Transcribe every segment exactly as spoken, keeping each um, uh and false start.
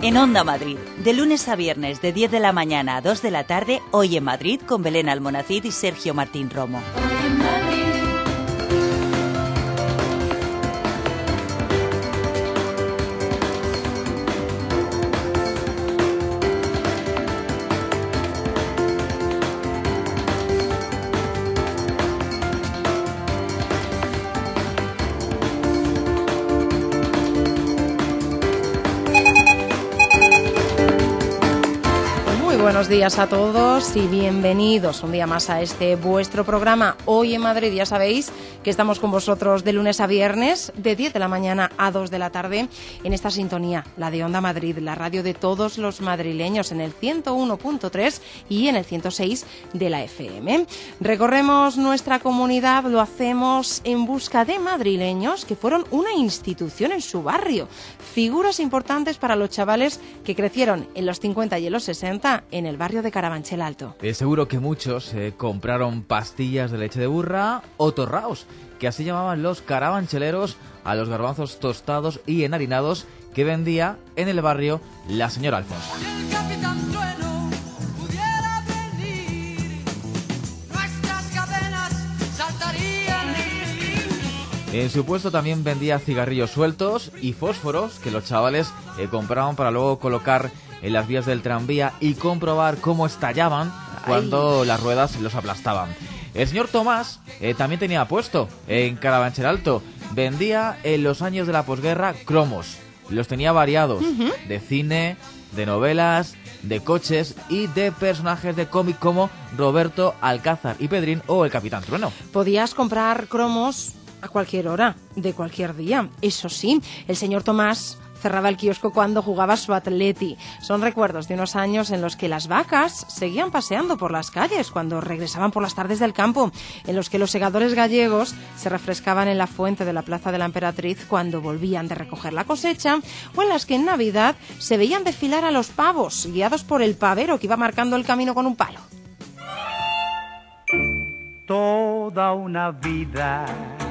En Onda Madrid, de lunes a viernes de diez de la mañana a dos de la tarde, Hoy en Madrid con Belén Almonacid y Sergio Martín Romo. Hoy en Madrid. Buenos días a todos y bienvenidos un día más a este vuestro programa Hoy en Madrid. Ya sabéis que estamos con vosotros de lunes a viernes, de diez de la mañana a dos de la tarde, en esta sintonía, la de Onda Madrid, la radio de todos los madrileños, en el ciento uno punto tres y en el ciento seis de la F M. Recorremos nuestra comunidad, lo hacemos en busca de madrileños que fueron una institución en su barrio, figuras importantes para los chavales que crecieron en los cincuenta y en los sesenta en el barrio de Carabanchel Alto. Eh, seguro que muchos eh, compraron pastillas de leche de burra o torraos, que así llamaban los carabancheleros a los garbanzos tostados y enharinados que vendía en el barrio la señora Alfonso. En su puesto también vendía cigarrillos sueltos y fósforos que los chavales eh, compraban para luego colocar en las vías del tranvía y comprobar cómo estallaban cuando Ay. las ruedas los aplastaban. El señor Tomás eh, también tenía puesto en Carabanchel Alto. Vendía en los años de la posguerra cromos. Los tenía variados, uh-huh. de cine, de novelas, de coches y de personajes de cómic como Roberto, Alcázar y Pedrín o el Capitán Trueno. Podías comprar cromos a cualquier hora, de cualquier día. Eso sí, el señor Tomás cerraba el kiosco cuando jugaba su Atleti. Son recuerdos de unos años en los que las vacas seguían paseando por las calles cuando regresaban por las tardes del campo, en los que los segadores gallegos se refrescaban en la fuente de la Plaza de la Emperatriz cuando volvían de recoger la cosecha, o en las que en Navidad se veían desfilar a los pavos, guiados por el pavero que iba marcando el camino con un palo. Toda una vida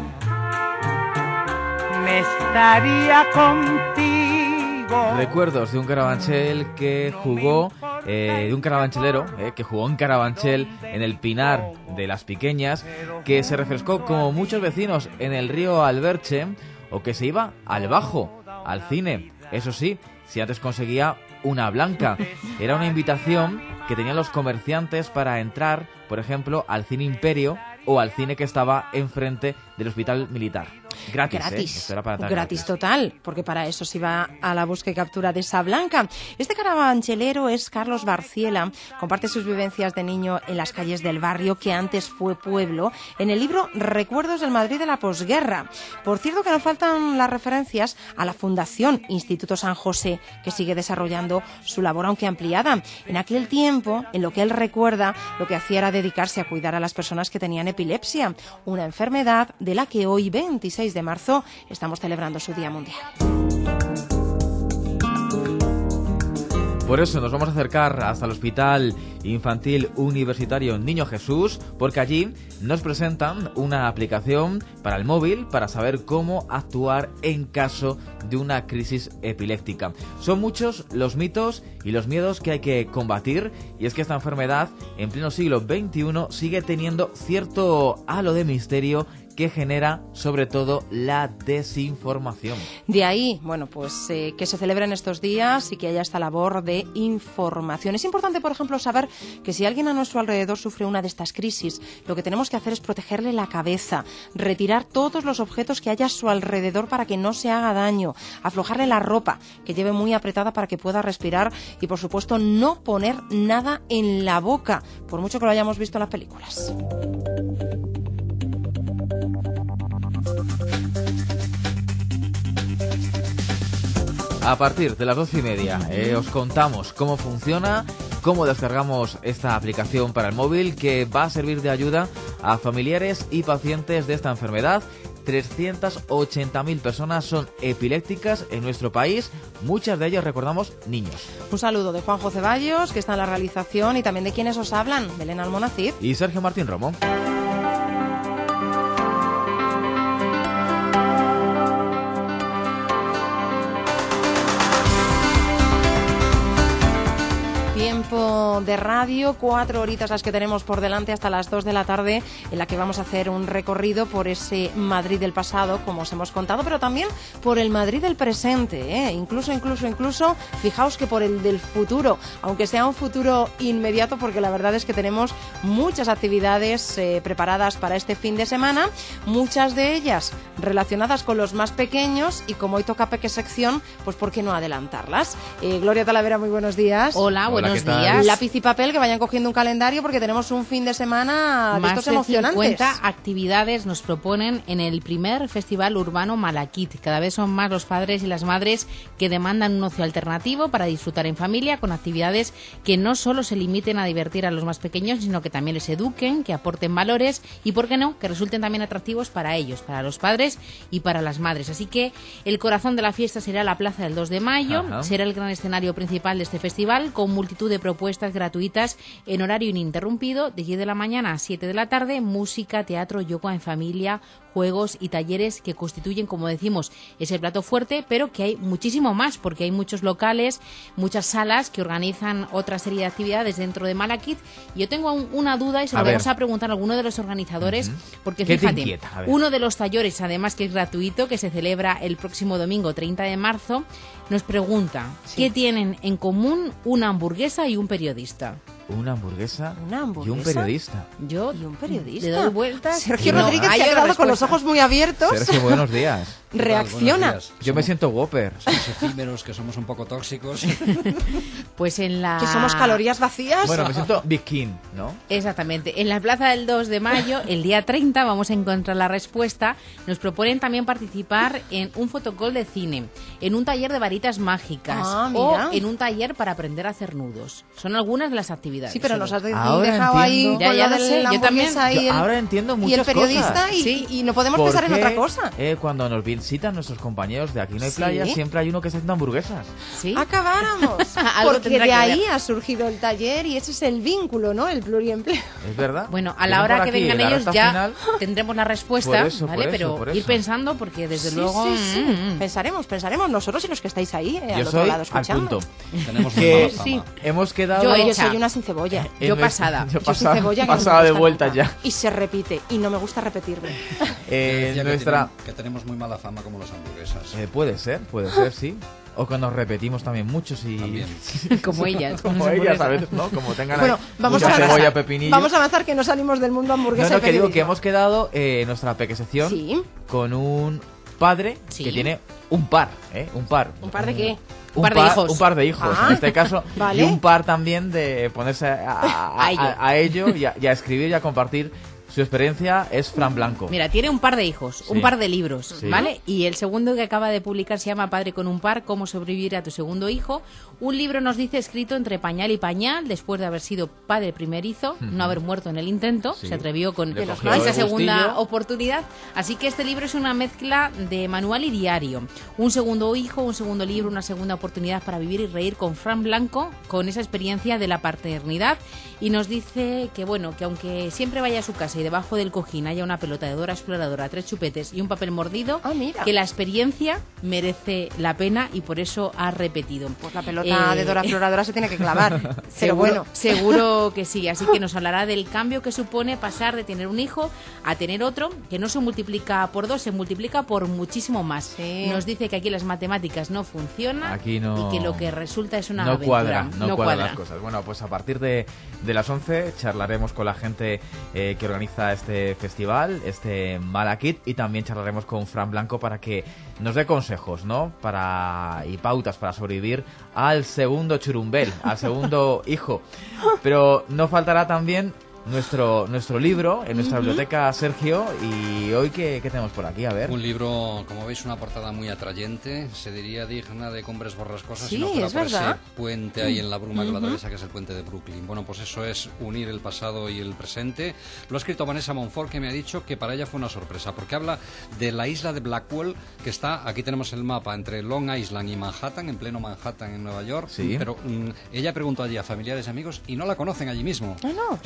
me estaría contigo. Recuerdos de un carabanchel que jugó, eh, de un carabanchelero eh, que jugó en Carabanchel, en el Pinar de las Piqueñas, que se refrescó como muchos vecinos en el río Alberche, o que se iba al Bajo, al cine. Eso sí, si antes conseguía una blanca. Era una invitación que tenían los comerciantes para entrar, por ejemplo, al Cine Imperio o al cine que estaba enfrente del Hospital Militar. Gratis, gratis, ¿eh? Esto era para gratis, gratis total, porque para eso se iba a la búsqueda y captura de esa blanca. Este carabanchelero es Carlos Barciela, comparte sus vivencias de niño en las calles del barrio que antes fue pueblo, en el libro Recuerdos del Madrid de la posguerra. Por cierto que no faltan las referencias a la Fundación Instituto San José, que sigue desarrollando su labor aunque ampliada. En aquel tiempo, en lo que él recuerda, lo que hacía era dedicarse a cuidar a las personas que tenían epilepsia, una enfermedad de la que hoy, veintiséis de marzo, estamos celebrando su Día Mundial. Por eso nos vamos a acercar hasta el Hospital Infantil Universitario Niño Jesús, porque allí nos presentan una aplicación para el móvil para saber cómo actuar en caso de una crisis epiléptica. Son muchos los mitos y los miedos que hay que combatir, y es que esta enfermedad en pleno siglo veintiuno sigue teniendo cierto halo de misterio que genera sobre todo la desinformación. De ahí, bueno, pues eh, que se celebren estos días y que haya esta labor de información. Es importante, por ejemplo, saber que si alguien a nuestro alrededor sufre una de estas crisis, lo que tenemos que hacer es protegerle la cabeza, retirar todos los objetos que haya a su alrededor para que no se haga daño, aflojarle la ropa que lleve muy apretada para que pueda respirar y, por supuesto, no poner nada en la boca, por mucho que lo hayamos visto en las películas. A partir de las doce y media eh, os contamos cómo funciona, cómo descargamos esta aplicación para el móvil que va a servir de ayuda a familiares y pacientes de esta enfermedad. trescientas ochenta mil personas son epilépticas en nuestro país, muchas de ellas, recordamos, niños. Un saludo de Juanjo Ceballos, que está en la realización, y también de quienes os hablan, Belén Almonacid y Sergio Martín Romo. año de radio, cuatro horitas las que tenemos por delante hasta las dos de la tarde, en la que vamos a hacer un recorrido por ese Madrid del pasado, como os hemos contado, pero también por el Madrid del presente, ¿eh? incluso, incluso, incluso, fijaos que por el del futuro, aunque sea un futuro inmediato, porque la verdad es que tenemos muchas actividades eh, preparadas para este fin de semana, muchas de ellas relacionadas con los más pequeños, y como hoy toca Peque Sección, pues ¿por qué no adelantarlas? Eh, Gloria Talavera, muy buenos días. Hola, buenos Hola, días. Lápiz y papel, que vayan cogiendo un calendario porque tenemos un fin de semana de Más estos de emocionantes. cincuenta actividades nos proponen en el primer Festival Urbano Malakit. Cada vez son más los padres y las madres que demandan un ocio alternativo para disfrutar en familia, con actividades que no solo se limiten a divertir a los más pequeños, sino que también les eduquen, que aporten valores y, ¿por qué no?, que resulten también atractivos para ellos, para los padres y para las madres. Así que el corazón de la fiesta será la Plaza del dos de mayo, Ajá. será el gran escenario principal de este festival, con multitud de propuestas gratuitas en horario ininterrumpido, de diez de la mañana a siete de la tarde, música, teatro, yoga en familia, juegos y talleres que constituyen, como decimos, ese plato fuerte, pero que hay muchísimo más, porque hay muchos locales, muchas salas que organizan otra serie de actividades dentro de Malakit. Yo tengo un, una duda y se A lo ver. vamos a preguntar a alguno de los organizadores, Ujú. porque ¿Qué te fíjate, inquieta? A ver. uno de los talleres, además que es gratuito, que se celebra el próximo domingo treinta de marzo, nos pregunta, Sí. ¿qué tienen en común una hamburguesa y un periodista? Una hamburguesa, ¿Una y un hamburguesa? periodista. Yo Y un periodista. le doy vueltas. Sergio y no Rodríguez hay se ha otra quedado con los respuesta. ojos muy abiertos. Sergio, buenos días. Reacciona. Buenos días. Yo me Somos- siento Whopper. Somos efímeros, que somos un poco tóxicos. Pues en la... Que somos calorías vacías. Bueno, me siento Big King, ¿no? Exactamente. En la plaza del dos de mayo, el día treinta, vamos a encontrar la respuesta. Nos proponen también participar en un fotocall de cine, en un taller de varitas mágicas Ah, o mira. en un taller para aprender a hacer nudos. Son algunas de las actividades. Sí, pero nos has de- Ahora dejado ahí entiendo. con Ya, ya lo lo de sé, la yo también. hamburguesa y Yo el, ahora entiendo y muchas el periodista cosas. y, Sí. y no podemos ¿Por pensar en qué, otra cosa. eh, cuando nos visitan nuestros compañeros de Aquí no hay Sí. playa, siempre hay uno que está haciendo hamburguesas? ¿Sí? Acabáramos. Algo Porque tendrá de que ahí ver. ha surgido el taller y ese es el vínculo, ¿no? El pluriempleo. ¿Es verdad? Bueno, a Tienen la hora por que aquí, vengan en la ellos recta ya final. tendremos la respuesta, Por eso, ¿vale? por eso, pero por ir eso. pensando porque desde Sí, luego... sí, sí. mm, mm. Pensaremos, pensaremos nosotros y los que estáis ahí, eh, al Yo otro soy lado al escuchando. punto. Tenemos muy Que mala fama. sí. hemos quedado... Yo Yo hecha. soy una sin cebolla. en Yo nuestra- pasada. Yo Yo sin pasada, cebolla que no me pasada de gusta vuelta nunca. ya. Y se repite y no me gusta repetirme. Eh, Decía que nuestra... tienen- que tenemos muy mala fama como las hamburguesas. Eh, puede ser, puede ser, sí. O que nos repetimos también muchos y... También. Como ellas. Como con ellas hamburguesas. a veces, ¿no? Como tengan Bueno, ahí vamos mucha a avanzar. cebolla, pepinillo. Vamos a avanzar que no salimos del mundo No, hamburguesa no, y que digo que periodismo. hemos quedado eh, en nuestra peque sección Sí. con un padre Sí. que tiene un par, ¿eh? Un par. ¿Un par de qué? Un par de hijos. Un par de hijos, Ah, en este caso. vale. Y un par también de ponerse a, a- A ello. a- a ello y a, y a escribir y a compartir su experiencia. Es Fran Blanco. Mira, tiene un par de hijos, Sí. un par de libros, Sí. ¿vale? Y el segundo que acaba de publicar se llama Padre con un par, cómo sobrevivir a tu segundo hijo. Un libro, nos dice, escrito entre pañal y pañal, después de haber sido padre primerizo, no haber muerto en el intento, Sí. se atrevió con Le esa cogió el segunda gustillo. oportunidad. Así que este libro es una mezcla de manual y diario. Un segundo hijo, un segundo libro, una segunda oportunidad para vivir y reír con Fran Blanco, con esa experiencia de la paternidad. Y nos dice que, bueno, que aunque siempre vaya a su casa y debajo del cojín haya una pelota de Dora Exploradora, tres chupetes y un papel mordido, Ah, mira. que la experiencia merece la pena y por eso ha repetido. Pues la pelota Eh, de Dora Exploradora se tiene que clavar. Pero Seguro, bueno. seguro que sí. Así que nos hablará del cambio que supone pasar de tener un hijo a tener otro, que no se multiplica por dos, se multiplica por muchísimo más. Sí. Nos dice que aquí las matemáticas no funcionan Aquí no- y que lo que resulta es una no aventura. cuadra, no, cuadran las cosas. Bueno, pues a partir de, de las once charlaremos con la gente eh, que organiza este festival, este Malakit, y también charlaremos con Fran Blanco para que nos dé consejos, ¿no? Para y pautas para sobrevivir al segundo churumbel, al segundo hijo. Pero no faltará también nuestro nuestro libro en nuestra biblioteca, Sergio. Y hoy, ¿qué, qué tenemos por aquí? A ver. Un libro, como veis, una portada muy atrayente. Se diría digna de Cumbres Borrascosas Sí, si no fuera es por verdad. ese puente ahí en la bruma que lo atraviesa, que es el puente de Brooklyn. Bueno, pues eso es unir el pasado y el presente. Lo ha escrito Vanessa Monfort, que me ha dicho que para ella fue una sorpresa, porque habla de la isla de Blackwell, que está, aquí tenemos el mapa, entre Long Island y Manhattan, en pleno Manhattan, en Nueva York. Sí. Pero mm, ella preguntó allí a familiares y amigos y no la conocen allí mismo. Ah, no. Está ¿En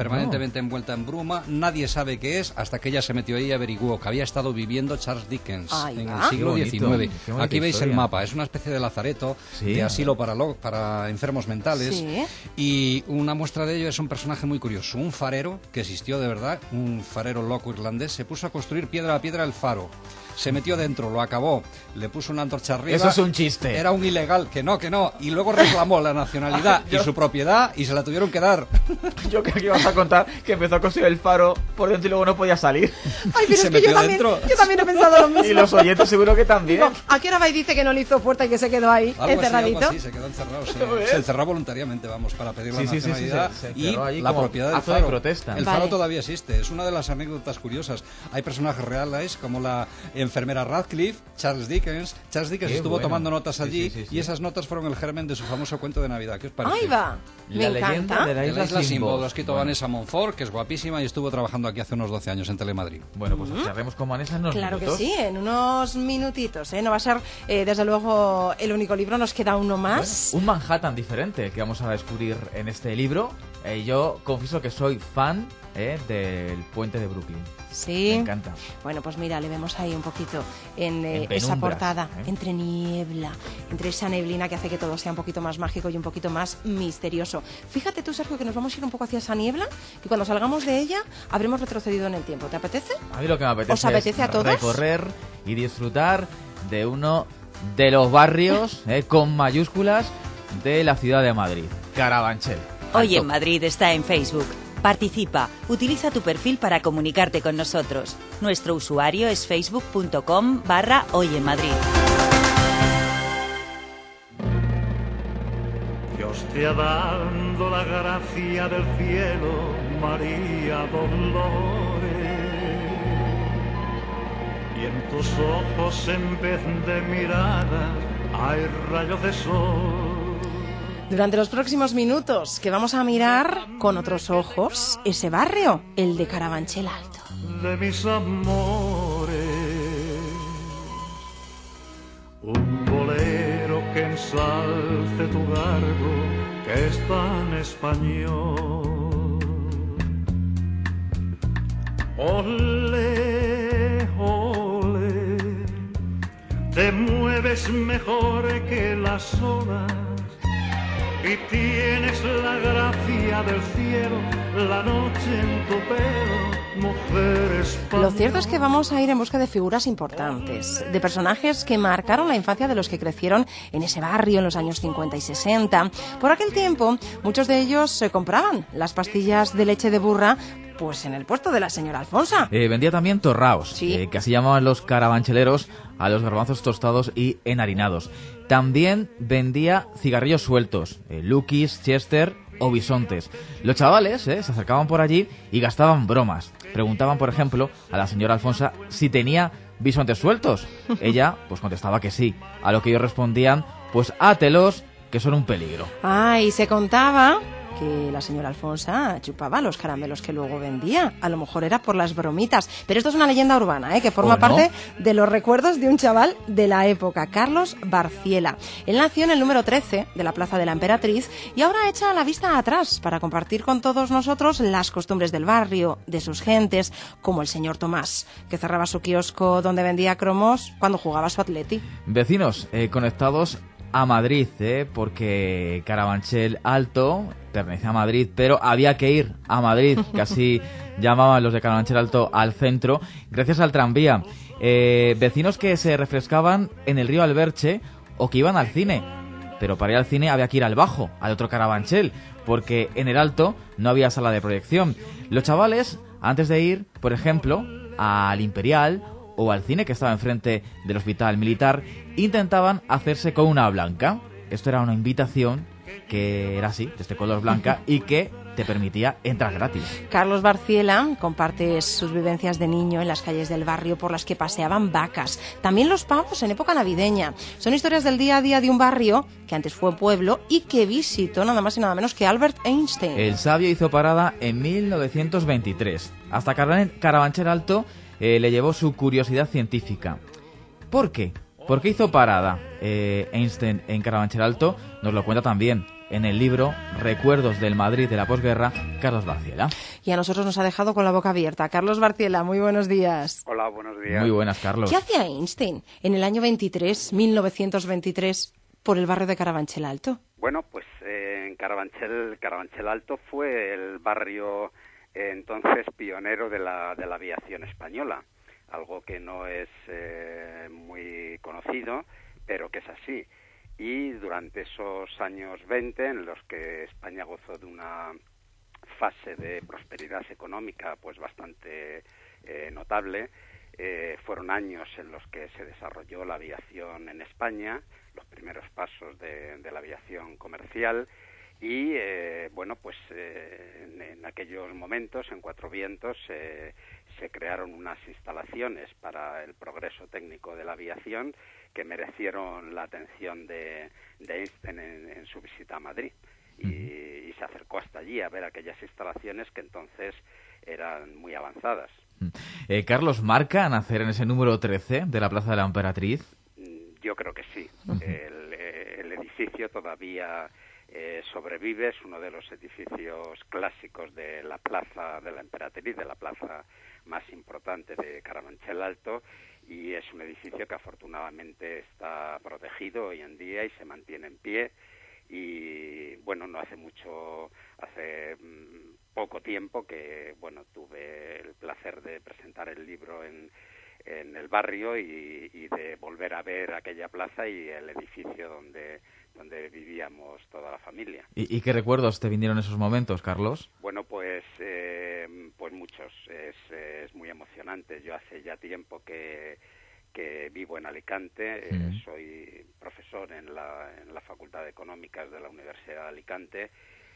permanentemente no. envuelta en bruma, nadie sabe qué es, hasta que ella se metió ahí y averiguó que había estado viviendo Charles Dickens Ay, en el siglo diecinueve. Aquí veis historia. el mapa, es una especie de lazareto, sí. de asilo para, lo, para enfermos mentales, sí. y una muestra de ello es un personaje muy curioso, un farero que existió de verdad, un farero loco irlandés, se puso a construir piedra a piedra el faro. Se metió dentro, lo acabó, le puso una antorcha arriba. Eso es un chiste. Era un ilegal, que no, que no. Y luego reclamó la nacionalidad y su propiedad y se la tuvieron que dar. Yo creo que ibas a contar que empezó a construir el faro por dentro y luego no podía salir. Ay, pero es que yo también, yo también he pensado lo mismo. Y los oyentes seguro que también. Digo, ¿a qué hora va y dice que no le hizo puerta y que se quedó ahí, algo encerradito? Así, algo así, se quedó encerrado. Se, se encerró voluntariamente, vamos, para pedir la sí, sí, nacionalidad sí, sí, sí, y la propiedad del faro. De protesta. El faro vale. todavía existe, es una de las anécdotas curiosas. Hay personajes reales como la enfermera Radcliffe, Charles Dickens. Charles Dickens Qué estuvo bueno. tomando notas allí, sí, sí, sí, sí. y esas notas fueron el germen de su famoso cuento de Navidad. ¿Qué os parece? ¡Ahí va! Me la encanta. De la isla, de la isla Simbo, lo ha escrito bueno. Vanessa Monfort, que es guapísima y estuvo trabajando aquí hace unos doce años en Telemadrid. Bueno, pues charlemos con Vanessa en unos Claro minutos. que sí, en unos minutitos. ¿eh? No va a ser, eh, desde luego, el único libro, nos queda uno más. Bueno, un Manhattan diferente que vamos a descubrir en este libro. Eh, yo confieso que soy fan eh, del puente de Brooklyn. Sí. Me encanta. Bueno, pues mira, le vemos ahí un poquito en, eh, en esa portada, ¿eh? entre niebla, entre esa neblina que hace que todo sea un poquito más mágico y un poquito más misterioso. Fíjate tú, Sergio, que nos vamos a ir un poco hacia esa niebla, que cuando salgamos de ella habremos retrocedido en el tiempo. ¿Te apetece? A mí lo que me apetece, ¿Os apetece es a todos? recorrer y disfrutar de uno de los barrios eh, con mayúsculas de la ciudad de Madrid, Carabanchel. Hoy en Madrid está en Facebook. Participa, utiliza tu perfil para comunicarte con nosotros. Nuestro usuario es facebook.com barra Hoy en Madrid. Dios te ha dado la gracia del cielo, María Dolores, y en tus ojos en vez de miradas hay rayos de sol. Durante los próximos minutos que vamos a mirar con otros ojos ese barrio, el de Carabanchel Alto. De mis amores, un bolero que ensalce tu garbo, que es tan español. Ole, ole, te mueves mejor que las olas y tienes la gracia del cielo, la noche en tu pelo, mujer española. Lo cierto es que vamos a ir en busca de figuras importantes, de personajes que marcaron la infancia de los que crecieron en ese barrio en los años cincuenta y sesenta. Por aquel tiempo, muchos de ellos se compraban las pastillas de leche de burra pues en el puesto de la señora Alfonsa. Eh, vendía también torraos, sí. eh, que así llamaban los carabancheleros a los garbanzos tostados y enharinados. También vendía cigarrillos sueltos, eh, Lukis, Chester o bisontes. Los chavales eh, se acercaban por allí y gastaban bromas. Preguntaban, por ejemplo, a la señora Alfonsa si tenía bisontes sueltos. Ella, pues contestaba que sí. A lo que ellos respondían, pues átelos, que son un peligro. Ah, y se contaba que la señora Alfonsa chupaba los caramelos que luego vendía. A lo mejor era por las bromitas. Pero esto es una leyenda urbana, ¿eh? que forma ¿O no? parte de los recuerdos de un chaval de la época, Carlos Barciela. Él nació en el número trece de la Plaza de la Emperatriz y ahora echa la vista atrás para compartir con todos nosotros las costumbres del barrio, de sus gentes, como el señor Tomás, que cerraba su kiosco donde vendía cromos cuando jugaba su atleti. Vecinos eh, conectados a Madrid, ¿eh? porque Carabanchel Alto pertenece a Madrid, pero había que ir a Madrid, que así llamaban los de Carabanchel Alto al centro, gracias al tranvía. Eh, vecinos que se refrescaban en el río Alberche o que iban al cine, pero para ir al cine había que ir al Bajo, al otro Carabanchel, porque en el Alto no había sala de proyección. Los chavales, antes de ir, por ejemplo, al Imperial o al cine que estaba enfrente del Hospital Militar, intentaban hacerse con una blanca. Esto era una invitación que era así, de este color blanca, y que te permitía entrar gratis. Carlos Barciela comparte sus vivencias de niño en las calles del barrio por las que paseaban vacas. También los pavos en época navideña. Son historias del día a día de un barrio que antes fue pueblo y que visitó nada más y nada menos que Albert Einstein. El sabio hizo parada en mil novecientos veintitrés. Hasta Carabanchel Alto eh, le llevó su curiosidad científica. ¿Por qué? ¿Por qué hizo parada eh, Einstein en Carabanchel Alto? Nos lo cuenta también en el libro Recuerdos del Madrid de la posguerra, Carlos Barciela. Y a nosotros nos ha dejado con la boca abierta. Carlos Barciela, muy buenos días. Hola, buenos días. Muy buenas, Carlos. ¿Qué hacía Einstein en el año veintitrés, mil novecientos veintitrés, por el barrio de Carabanchel Alto? Bueno, pues eh, en Carabanchel, Carabanchel Alto fue el barrio eh, entonces pionero de la, de la aviación española, algo que no es eh, muy conocido, pero que es así. Y durante esos años veinte, en los que España gozó de una fase de prosperidad económica pues bastante eh, notable, eh, fueron años en los que se desarrolló la aviación en España, los primeros pasos de, de la aviación comercial, y eh, bueno, pues eh, en, en aquellos momentos, en Cuatro Vientos, eh, se crearon unas instalaciones para el progreso técnico de la aviación que merecieron la atención de, de Einstein en, en su visita a Madrid. Y, y se acercó hasta allí a ver aquellas instalaciones que entonces eran muy avanzadas. Eh, Carlos, ¿marca nacer en ese número trece de la Plaza de la Emperatriz? Yo creo que sí. Uh-huh. el, el edificio todavía eh, sobrevive, es uno de los edificios clásicos de la Plaza de la Emperatriz, de la plaza más importante de Carabanchel Alto, y es un edificio que afortunadamente está protegido hoy en día y se mantiene en pie. Y bueno, no hace mucho, hace mmm, poco tiempo que bueno tuve el placer de presentar el libro en, en el barrio y, y de volver a ver aquella plaza y el edificio donde donde vivíamos toda la familia. ¿Y, y qué recuerdos te vinieron esos momentos, Carlos? Bueno, pues eh, pues muchos. Es, es muy emocionante. Yo hace ya tiempo que que vivo en Alicante, eh, mm. soy profesor en la, en la Facultad de Económicas de la Universidad de Alicante,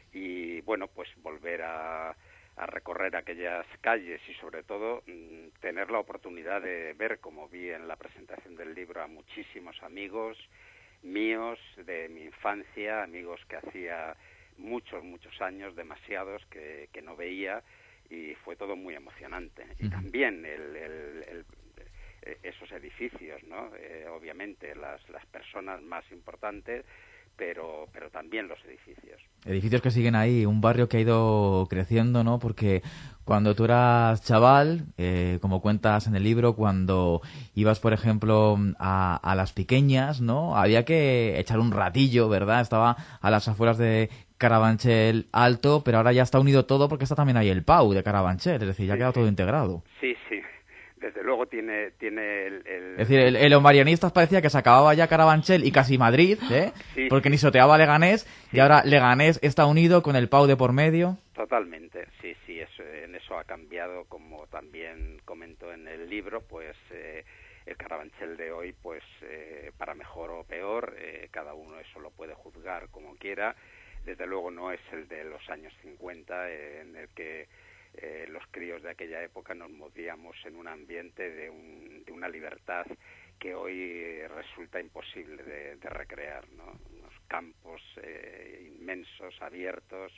y bueno, pues volver a, a recorrer aquellas calles y sobre todo mmm, tener la oportunidad de ver, como vi en la presentación del libro, a muchísimos amigos míos de mi infancia, amigos que hacía muchos, muchos años, demasiados, que, que no veía, y fue todo muy emocionante. Mm. Y también el, el, el esos edificios, ¿no? Eh, obviamente las, las personas más importantes, pero pero también los edificios. Edificios que siguen ahí, un barrio que ha ido creciendo, ¿no? Porque cuando tú eras chaval, eh, como cuentas en el libro, cuando ibas, por ejemplo, a, a Las Piqueñas, ¿no? Había que echar un ratillo, ¿verdad? Estaba a las afueras de Carabanchel Alto, pero ahora ya está unido todo porque está también ahí el Pau de Carabanchel, es decir, ya ha quedado todo integrado. Sí, sí. Desde luego tiene tiene el... el... Es decir, el, el Marianistas parecía que se acababa ya Carabanchel y casi Madrid, ¿eh? Sí, porque sí. Ni soteaba Leganés, sí. Y ahora Leganés está unido con el Pau de por medio. Totalmente, sí, sí, eso, en eso ha cambiado, como también comento en el libro, pues eh, el Carabanchel de hoy, pues eh, para mejor o peor, eh, cada uno eso lo puede juzgar como quiera. Desde luego no es el de los años cincuenta, eh, en el que Eh, los críos de aquella época nos movíamos en un ambiente de, un, de una libertad que hoy resulta imposible de, de recrear, ¿no? Unos campos eh, inmensos, abiertos,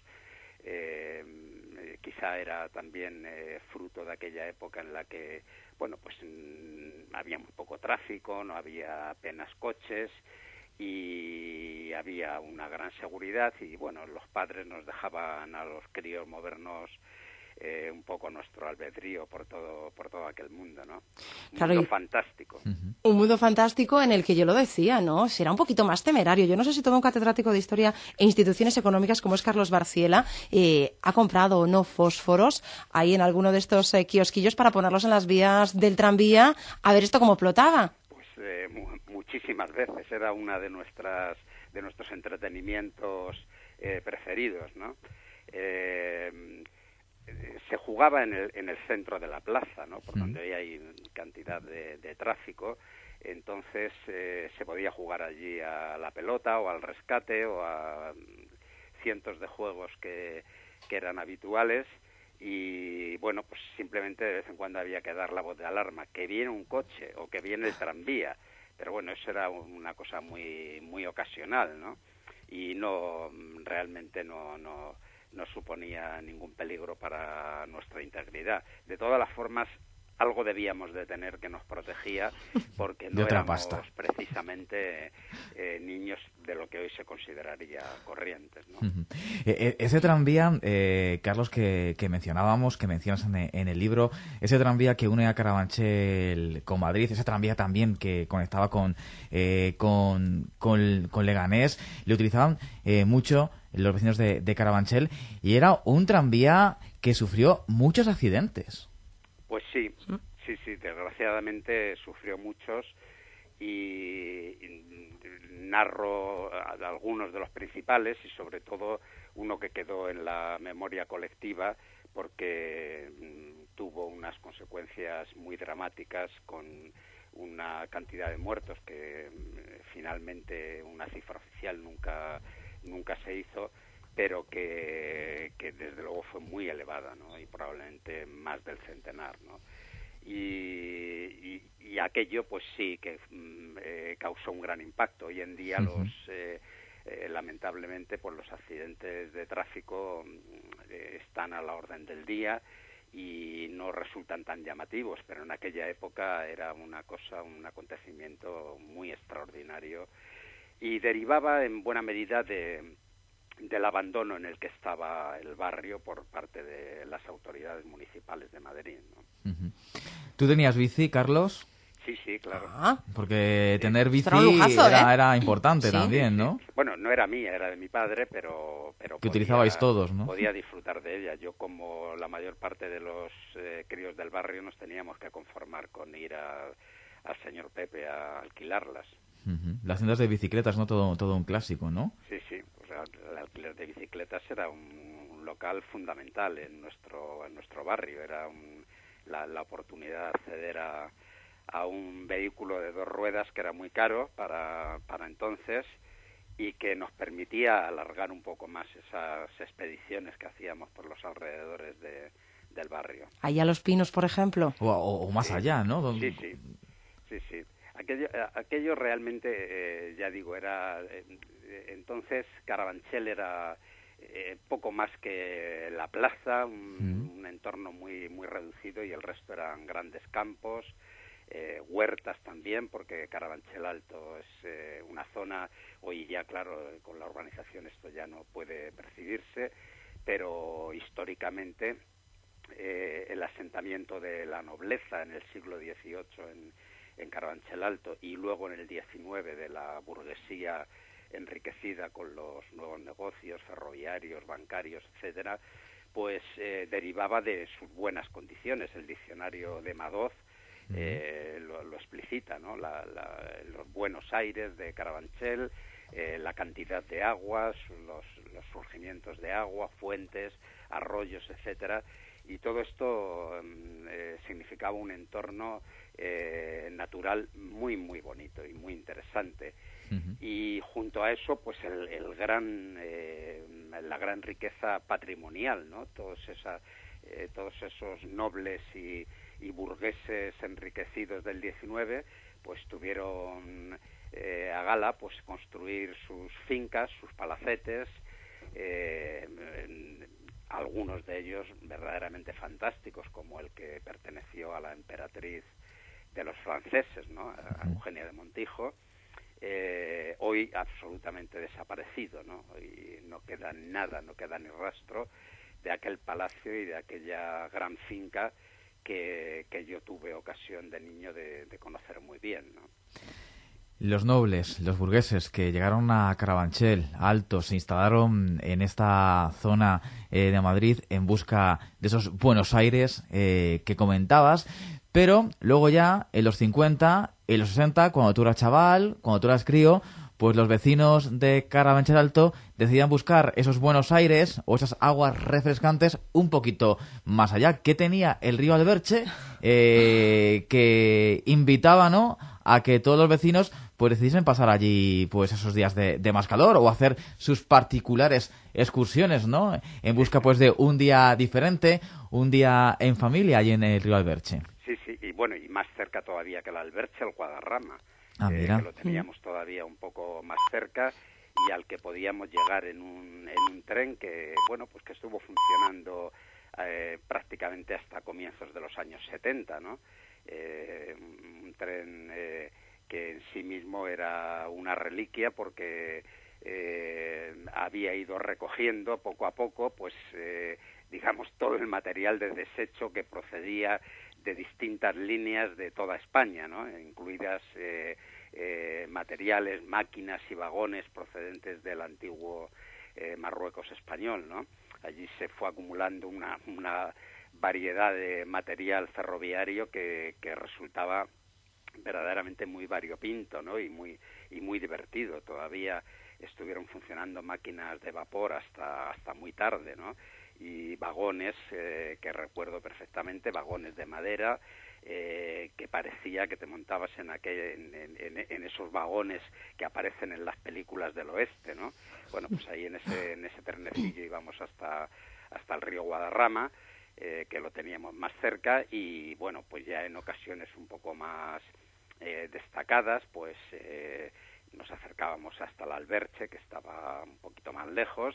eh, quizá era también eh, fruto de aquella época en la que, bueno, pues mm, había muy poco tráfico, no había apenas coches, y había una gran seguridad, y bueno, los padres nos dejaban a los críos movernos Eh, un poco nuestro albedrío por todo por todo aquel mundo, ¿no? Un claro, mundo y... fantástico. Uh-huh. Un mundo fantástico en el que yo lo decía, ¿no? Será un poquito más temerario. Yo no sé si todo un catedrático de Historia e Instituciones Económicas como es Carlos Barciela eh, ha comprado o no fósforos ahí en alguno de estos eh, kiosquillos para ponerlos en las vías del tranvía a ver esto cómo explotaba. Pues eh, mu- muchísimas veces. Era una de nuestras de nuestros entretenimientos eh, preferidos, ¿no? Eh, se jugaba en el, en el centro de la plaza, ¿no? Por donde hoy hay cantidad de, de tráfico, entonces eh, se podía jugar allí a la pelota o al rescate o a cientos de juegos que, que eran habituales, y bueno, pues simplemente de vez en cuando había que dar la voz de alarma, que viene un coche o que viene el tranvía, pero bueno, eso era una cosa muy muy ocasional, ¿no? Y no, realmente no... no no suponía ningún peligro para nuestra integridad. De todas las formas, algo debíamos de tener que nos protegía, porque no de otra éramos pasta. precisamente eh, niños de lo que hoy se consideraría corrientes, ¿no? Uh-huh. E- ese tranvía, eh, Carlos, que, que mencionábamos, que mencionas en, en el libro, ese tranvía que une a Carabanchel con Madrid, ese tranvía también que conectaba con, eh, con, con, con Leganés, lo utilizaban eh, mucho los vecinos de, de Carabanchel, y era un tranvía que sufrió muchos accidentes. Pues sí, sí, sí, desgraciadamente sufrió muchos, y, y narro algunos de los principales, y sobre todo uno que quedó en la memoria colectiva porque mm, tuvo unas consecuencias muy dramáticas, con una cantidad de muertos que mm, finalmente una cifra oficial nunca nunca se hizo, pero que, que desde luego fue muy elevada, ¿no? Y probablemente más del centenar, ¿no? Y, y, y aquello, pues sí, que mm, eh, causó un gran impacto. Hoy en día, uh-huh. los eh, eh, lamentablemente, pues los accidentes de tráfico eh, están a la orden del día y no resultan tan llamativos, pero en aquella época era una cosa, un acontecimiento muy extraordinario, y derivaba en buena medida de del abandono en el que estaba el barrio por parte de las autoridades municipales de Madrid, ¿no? Uh-huh. ¿Tú tenías bici, Carlos? Sí, sí, claro. Ah, porque sí. tener bici lujazo, era, ¿eh? era importante Sí. también, ¿no? Sí. Bueno, no era mía, era de mi padre, pero... pero que podía, utilizabais todos, ¿no? Podía disfrutar de ella. Yo, como la mayor parte de los eh, críos del barrio, nos teníamos que conformar con ir a, al señor Pepe a alquilarlas. Uh-huh. Las tiendas de bicicletas, ¿no? Todo, todo un clásico, ¿no? Sí, sí. O sea, el alquiler de bicicletas era un, un local fundamental en nuestro en nuestro barrio. Era un, la, la oportunidad de acceder a, a un vehículo de dos ruedas que era muy caro para, para entonces, y que nos permitía alargar un poco más esas expediciones que hacíamos por los alrededores de, del barrio. Ahí a Los Pinos, por ejemplo. O, o, o más Sí. allá, ¿no? Sí, sí. Sí, sí. Aquello, aquello realmente, eh, ya digo, era... Eh, entonces Carabanchel era eh, poco más que la plaza, un, mm. un entorno muy muy reducido, y el resto eran grandes campos, eh, huertas también, porque Carabanchel Alto es eh, una zona, hoy ya claro, con la urbanización esto ya no puede percibirse, pero históricamente eh, el asentamiento de la nobleza en el siglo dieciocho en, en Carabanchel Alto, y luego en el diecinueve de la burguesía enriquecida con los nuevos negocios ferroviarios, bancarios, etcétera, pues eh, derivaba de sus buenas condiciones. El diccionario de Madoz eh, lo, lo explicita, ¿no? La, la, los buenos aires de Carabanchel, eh, la cantidad de aguas, los, los surgimientos de agua, fuentes, arroyos, etcétera, y todo esto eh, significaba un entorno eh, natural muy muy bonito y muy interesante. Uh-huh. Y junto a eso, pues el, el gran eh, la gran riqueza patrimonial, ¿no? Todos esa, eh, todos esos nobles y, y burgueses enriquecidos del diecinueve, pues tuvieron eh, a gala pues construir sus fincas, sus palacetes, eh, en, algunos de ellos verdaderamente fantásticos, como el que perteneció a la emperatriz de los franceses, ¿no? A Eugenia de Montijo, eh, hoy absolutamente desaparecido, ¿no? Y no queda nada, no queda ni rastro de aquel palacio y de aquella gran finca que, que yo tuve ocasión de niño de, de conocer muy bien, ¿no? Los nobles, los burgueses que llegaron a Carabanchel Alto, se instalaron en esta zona eh, de Madrid en busca de esos buenos aires eh, que comentabas, pero luego ya en los cincuenta, en los sesenta, cuando tú eras chaval, cuando tú eras crío, pues los vecinos de Carabanchel Alto decidían buscar esos buenos aires o esas aguas refrescantes un poquito más allá. ¿Qué tenía el río Alberche eh, que invitaba, ¿no?, a que todos los vecinos pues decidiesen pasar allí pues esos días de, de más calor, o hacer sus particulares excursiones, ¿no?, en busca pues de un día diferente, un día en familia allí en el río Alberche? Sí, sí, y bueno, y más cerca todavía que el Alberche, el Guadarrama, ah, eh, mira. que lo teníamos todavía un poco más cerca, y al que podíamos llegar en un, en un tren que, bueno, pues que estuvo funcionando eh, prácticamente hasta comienzos de los años setenta, ¿no? Eh, un tren eh, que en sí mismo era una reliquia porque eh, había ido recogiendo poco a poco, pues, eh, digamos, todo el material de desecho que procedía de distintas líneas de toda España, ¿no? Incluidas eh, eh, materiales, máquinas y vagones procedentes del antiguo eh, Marruecos español, ¿no? Allí se fue acumulando una, una variedad de material ferroviario que, que resultaba verdaderamente muy variopinto, ¿no? Y muy y muy divertido. Todavía estuvieron funcionando máquinas de vapor hasta hasta muy tarde, ¿no? Y vagones eh, que recuerdo perfectamente, vagones de madera eh, que parecía que te montabas en, aquel, en, en, en esos vagones que aparecen en las películas del oeste, ¿no? Bueno, pues ahí en ese en ese trenecillo íbamos hasta hasta el río Guadarrama, eh, que lo teníamos más cerca, y bueno, pues ya en ocasiones un poco más eh, destacadas, pues eh, nos acercábamos hasta la Alberche, que estaba un poquito más lejos.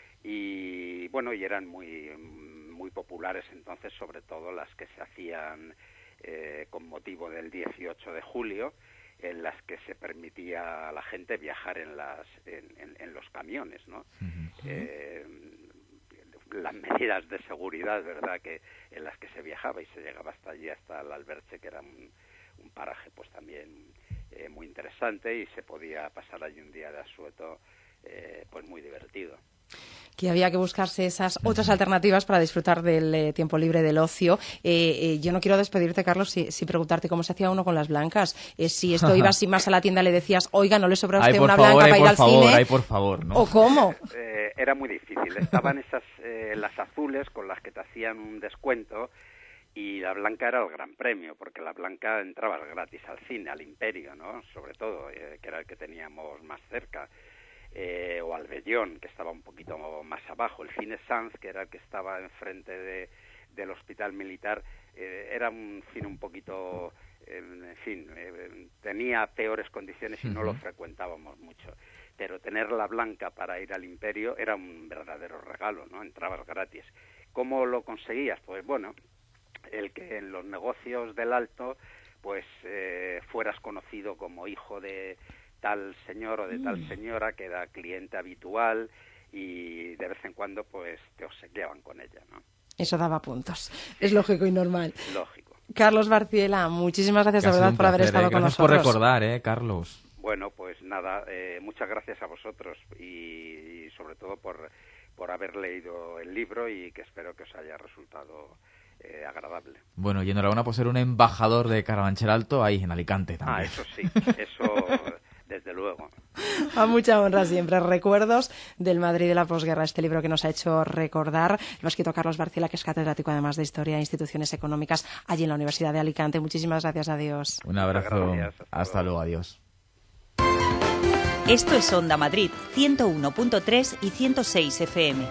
Y bueno, y eran muy muy populares entonces, sobre todo las que se hacían eh, con motivo del dieciocho de julio, en las que se permitía a la gente viajar en las en, en, en los camiones, ¿no? Uh-huh. Eh, las medidas de seguridad, ¿verdad?, que en las que se viajaba y se llegaba hasta allí, hasta el Alberche, que era un, un paraje pues también eh, muy interesante, y se podía pasar allí un día de asueto eh, pues muy divertido. Que había que buscarse esas otras alternativas para disfrutar del eh, tiempo libre, del ocio. Eh, eh, yo no quiero despedirte, Carlos, sin si preguntarte cómo se hacía uno con las blancas. Eh, si esto ibas sin más a la tienda, le decías, oiga, ¿no le sobra a usted ay, una favor, blanca ay, para ir al favor, cine? Ay, por favor, ¿no? ¿O cómo? Eh, era muy difícil. Estaban esas eh, las azules con las que te hacían un descuento, y la blanca era el gran premio, porque la blanca entraba gratis al cine, al Imperio, ¿no? Sobre todo, eh, que era el que teníamos más cerca. Eh, o al Bellón, que estaba un poquito más abajo. El Cine Sanz, que era el que estaba enfrente de, del Hospital Militar, eh, era un cine un poquito, eh, en fin, eh, tenía peores condiciones y uh-huh. no lo frecuentábamos mucho. Pero tener la blanca para ir al Imperio era un verdadero regalo, ¿no? Entrabas gratis. ¿Cómo lo conseguías? Pues bueno, el que en los negocios del Alto, pues eh, fueras conocido como hijo de tal señor o de tal señora, que era cliente habitual, y de vez en cuando pues te obsequiaban con ella, ¿no? Eso daba puntos. Es lógico y normal. Lógico. Carlos Barciela, muchísimas gracias de verdad por haber estado eh. con gracias nosotros. Por recordar, eh, Carlos. Bueno, pues nada, eh, muchas gracias a vosotros y, y sobre todo por, por haber leído el libro, y que espero que os haya resultado Eh, agradable. Bueno, y enhorabuena por ser un embajador de Carabanchel Alto ahí en Alicante también. Ah, eso sí, eso desde luego. A mucha honra siempre. Recuerdos del Madrid de la posguerra, este libro que nos ha hecho recordar. Lo ha escrito Carlos Barciela, que es catedrático además de Historia e Instituciones Económicas allí en la Universidad de Alicante. Muchísimas gracias, adiós. Un abrazo, gracias, hasta, hasta luego, adiós. Esto es Onda Madrid, ciento uno punto tres y ciento seis F M.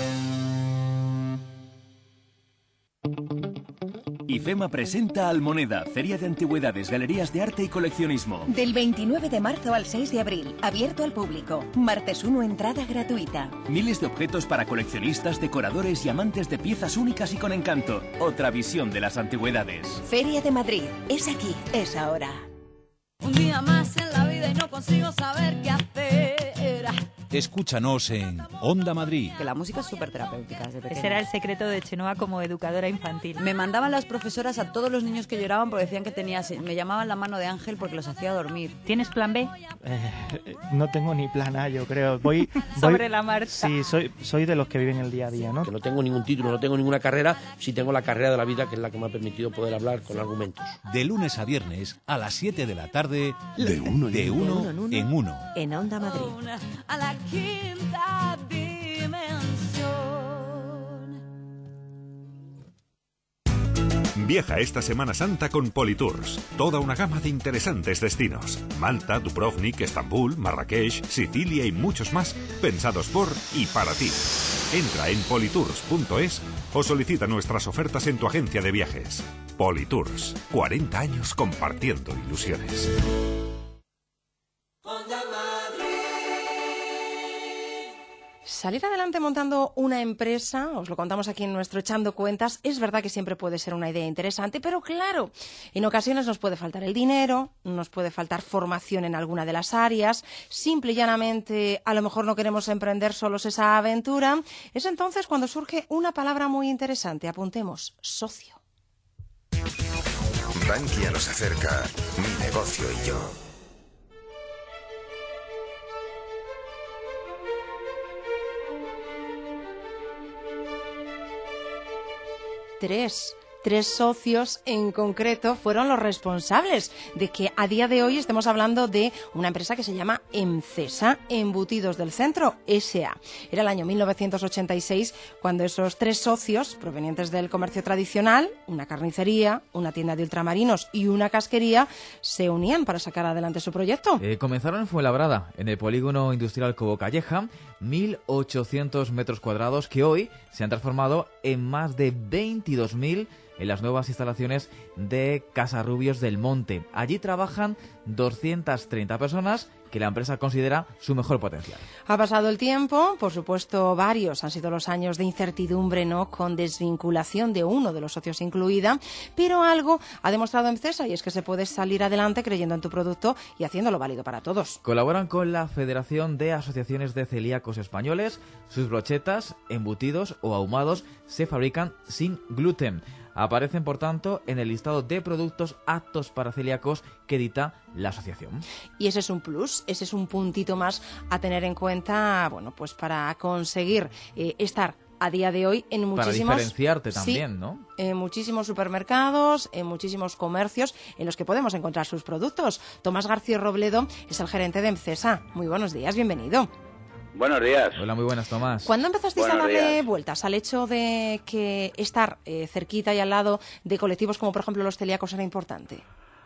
IFEMA presenta Almoneda, Feria de Antigüedades, Galerías de Arte y Coleccionismo. Del veintinueve de marzo al seis de abril, abierto al público. Martes uno, entrada gratuita. Miles de objetos para coleccionistas, decoradores y amantes de piezas únicas y con encanto. Otra visión de las antigüedades. Feria de Madrid, es aquí, es ahora. Un día más en la vida y no consigo saber qué hacer. Escúchanos en Onda Madrid. Que la música es súper terapéutica desde pequeña. Ese era el secreto de Chenoa como educadora infantil. Me mandaban las profesoras a todos los niños que lloraban porque decían que tenía... Me llamaban la mano de ángel porque los hacía dormir. ¿Tienes plan B? Eh, no tengo ni plan A, yo creo. Voy, Sobre voy, la marcha. Sí, soy, soy de los que viven el día a día, ¿no? Que no tengo ningún título, no tengo ninguna carrera, sí tengo la carrera de la vida, que es la que me ha permitido poder hablar con argumentos. De lunes a viernes a las siete de la tarde, de uno en, de uno, uno, en, uno. en uno. En Onda Madrid. A la quinta dimensión. Viaja esta Semana Santa con Politours. Toda una gama de interesantes destinos. Malta, Dubrovnik, Estambul, Marrakech, Sicilia y muchos más, pensados por y para ti. Entra en politours punto es o solicita nuestras ofertas en tu agencia de viajes. Politours, cuarenta años compartiendo ilusiones. Salir adelante montando una empresa, os lo contamos aquí en nuestro Echando Cuentas, es verdad que siempre puede ser una idea interesante, pero claro, en ocasiones nos puede faltar el dinero, nos puede faltar formación en alguna de las áreas, simple y llanamente a lo mejor no queremos emprender solos esa aventura. Es entonces cuando surge una palabra muy interesante, apuntemos, socio. Bankia nos acerca, mi negocio y yo. Tres. Tres socios en concreto fueron los responsables de que a día de hoy estemos hablando de una empresa que se llama Emcesa, Embutidos del Centro ese a. Era el año mil novecientos ochenta y seis cuando esos tres socios provenientes del comercio tradicional, una carnicería, una tienda de ultramarinos y una casquería, se unían para sacar adelante su proyecto. Eh, comenzaron en Fuenlabrada, en el polígono industrial Cobo Calleja, mil ochocientos metros cuadrados que hoy se han transformado en más de veintidós mil en las nuevas instalaciones de Casarrubios del Monte. Allí trabajan doscientas treinta personas que la empresa considera su mejor potencial. Ha pasado el tiempo, por supuesto, varios han sido los años de incertidumbre, ¿no?, con desvinculación de uno de los socios incluida, pero algo ha demostrado Emcesa y es que se puede salir adelante creyendo en tu producto y haciéndolo válido para todos. Colaboran con la Federación de Asociaciones de Celíacos Españoles. Sus brochetas, embutidos o ahumados se fabrican sin gluten. Aparecen, por tanto, en el listado de productos aptos para celíacos que edita la asociación. Y ese es un plus, ese es un puntito más a tener en cuenta, bueno, pues para conseguir eh, estar a día de hoy en muchísimos... Para diferenciarte también, sí, ¿no? En muchísimos supermercados, en muchísimos comercios en los que podemos encontrar sus productos. Tomás García Robledo es el gerente de Emcesa. Muy buenos días, bienvenido. Buenos días. Hola, muy buenas, Tomás. ¿Cuándo empezasteis Buenos a darle días. vueltas al hecho de que estar eh, cerquita y al lado de colectivos como, por ejemplo, los celíacos era importante?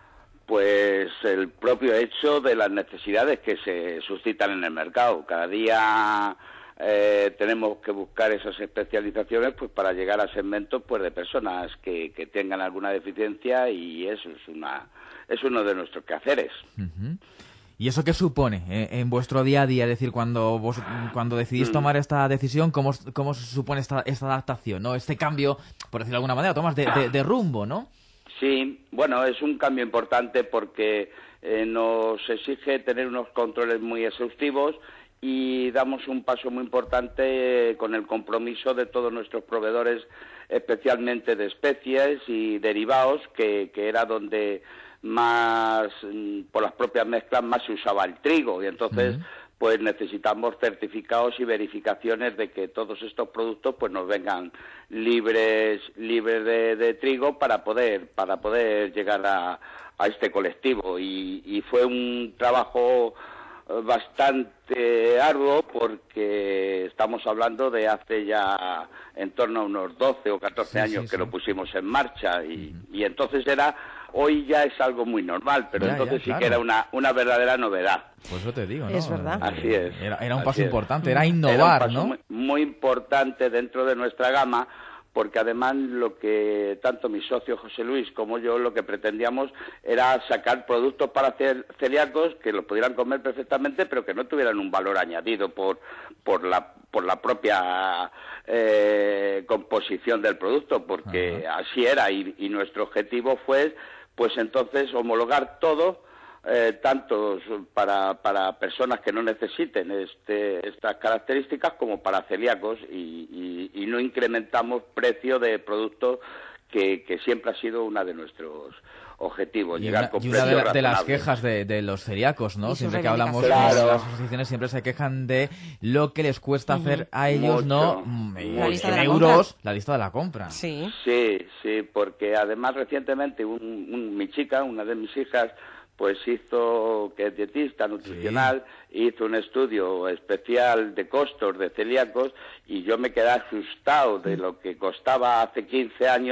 Pues el propio hecho de las necesidades que se suscitan en el mercado. Cada día eh, tenemos que buscar esas especializaciones pues para llegar a segmentos pues de personas que, que tengan alguna deficiencia, y eso es una es uno de nuestros quehaceres. Uh-huh. ¿Y eso qué supone eh, en vuestro día a día? Es decir, cuando vos cuando decidís tomar esta decisión, ¿cómo, cómo se supone esta, esta adaptación, ¿no? Este cambio, por decirlo de alguna manera, Tomás, de, de, de rumbo, ¿no? Sí, bueno, es un cambio importante porque eh, nos exige tener unos controles muy exhaustivos y damos un paso muy importante eh, con el compromiso de todos nuestros proveedores, especialmente de especies y derivados, que, que era donde más, por las propias mezclas, más se usaba el trigo, y entonces uh-huh. pues necesitamos certificados y verificaciones de que todos estos productos pues nos vengan libres libres de, de trigo para poder para poder llegar a, a este colectivo, y, y fue un trabajo bastante arduo porque estamos hablando de hace ya en torno a unos doce o catorce sí, años sí, que sí. lo pusimos en marcha, y, uh-huh. y entonces era hoy ya es algo muy normal, pero ya, entonces ya, sí claro. que era una, una verdadera novedad. Pues eso te digo, ¿no? Es verdad. Así es. Era, era un Así paso es. importante, era innovar, era un paso ¿no? Muy, muy importante dentro de nuestra gama, porque además lo que tanto mi socio José Luis como yo lo que pretendíamos era sacar productos para celíacos que los pudieran comer perfectamente, pero que no tuvieran un valor añadido por por la por la propia eh, composición del producto, porque Ajá. así era, y, y nuestro objetivo fue pues entonces homologar todo, eh, tanto para, para personas que no necesiten este, estas características como para celíacos, y, y, y no incrementamos precio de productos que, que siempre ha sido una de nuestros objetivos, y llegar una, con y una precios de, de las razonables. quejas de, de los celíacos, ¿no? Siempre que hablamos claro. con las asociaciones siempre se quejan de lo que les cuesta uh-huh. hacer a ellos, Mucho, ¿no? La lista de la euros, compra. La lista de la compra. Sí, sí, sí, porque además recientemente un, un, mi chica, una de mis hijas, pues hizo, que es dietista nutricional, sí. hizo un estudio especial de costos de celíacos, y yo me quedé asustado de lo que costaba hace quince años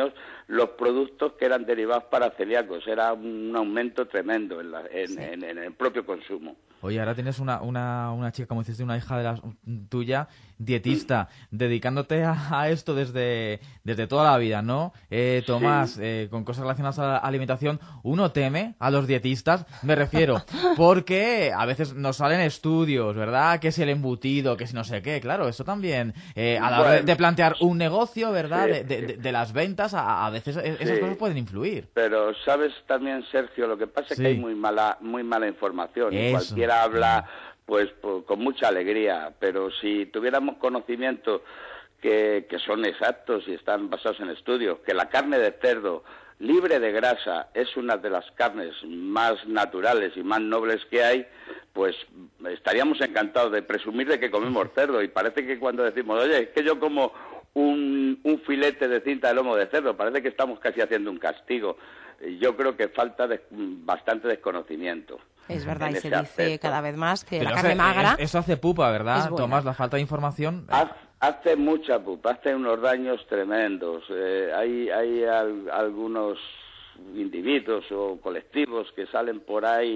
los productos que eran derivados para celíacos. Era un aumento tremendo en, la, en, sí. en, en el propio consumo. Oye, ahora tienes una, una, una chica, como dices, una hija de la tuya, dietista, sí. dedicándote a, a esto desde, desde toda la vida, ¿no? Eh, Tomás, sí. eh, con cosas relacionadas a la alimentación, uno teme a los dietistas, me refiero, porque a veces nos salen estudios, ¿verdad? Que si el embutido, que si no sé qué, claro, eso también, eh, a la hora bueno, de plantear un negocio, ¿verdad? Sí, de, de, de, de las ventas, a, a veces esas sí. cosas pueden influir. Pero sabes también, Sergio, lo que pasa es sí. que hay muy mala, muy mala información, y cualquiera habla pues por, con mucha alegría, pero si tuviéramos conocimiento que, que son exactos y están basados en estudios, que la carne de cerdo libre de grasa es una de las carnes más naturales y más nobles que hay, pues estaríamos encantados de presumir de que comemos cerdo, y parece que cuando decimos, oye, es que yo como un, un filete de cinta de lomo de cerdo, parece que estamos casi haciendo un castigo. Yo creo que falta de, bastante desconocimiento. Es verdad, y se dice aspecto. cada vez más que Pero la carne magra... Eso hace pupa, ¿verdad, Tomás? La falta de información... Hace, hace mucha pupa, hace unos daños tremendos. Eh, hay hay al, algunos individuos o colectivos que salen por ahí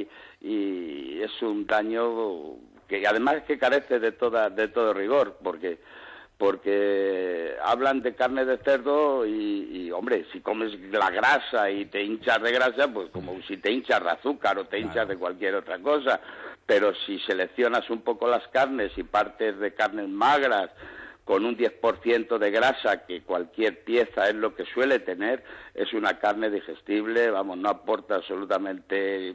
y es un daño que además que carece de toda de todo rigor, porque... porque hablan de carne de cerdo y, y, hombre, si comes la grasa y te hinchas de grasa, pues como si te hinchas de azúcar o te hinchas claro. de cualquier otra cosa, pero si seleccionas un poco las carnes y partes de carnes magras con un diez por ciento de grasa, que cualquier pieza es lo que suele tener, es una carne digestible, vamos, no aporta absolutamente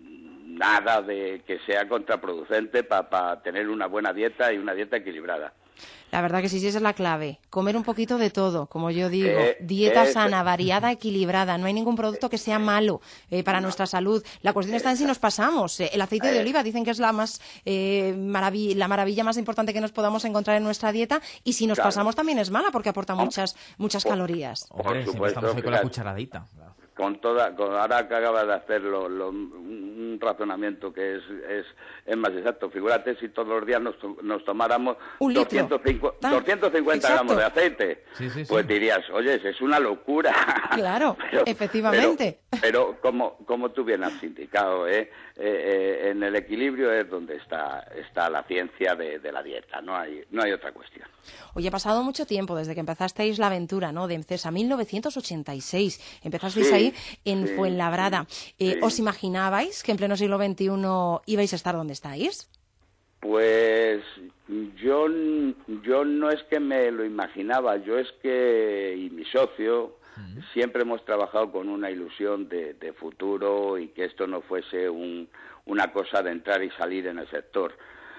nada de que sea contraproducente para pa tener una buena dieta y una dieta equilibrada. La verdad que sí, sí, esa es la clave. Comer un poquito de todo, como yo digo. Eh, Dieta eh, sana, variada, equilibrada. No hay ningún producto que sea malo eh, para no. nuestra salud. La cuestión está en si nos pasamos. Eh, el aceite eh, de oliva dicen que es la más eh, marav- la maravilla más importante que nos podamos encontrar en nuestra dieta. Y si nos claro. pasamos también es mala porque aporta muchas muchas por, calorías. Hombre, por supuesto, estamos ahí con la cucharadita. Con toda, con, ahora que acabas de hacer lo, lo, un razonamiento que es, es, es más exacto. Figúrate si todos los días nos, nos tomáramos doscientos cincuenta gramos de aceite, sí, sí, sí. pues dirías, oye, es una locura. Claro, pero, efectivamente. Pero, pero como, como tú bien has indicado, ¿eh? Eh, eh, en el equilibrio es donde está, está la ciencia de, de la dieta, no hay, no hay otra cuestión. Oye, ha pasado mucho tiempo desde que empezasteis la aventura, ¿no? De Emcesa, mil novecientos ochenta y seis. Empezasteis sí, ahí en sí, Fuenlabrada. Eh, sí. ¿Os imaginabais que en pleno siglo veintiuno ibais a estar donde estáis? Pues yo, yo no es que me lo imaginaba, yo es que, y mi socio, uh-huh. siempre hemos trabajado con una ilusión de, de futuro y que esto no fuese un, una cosa de entrar y salir en el sector,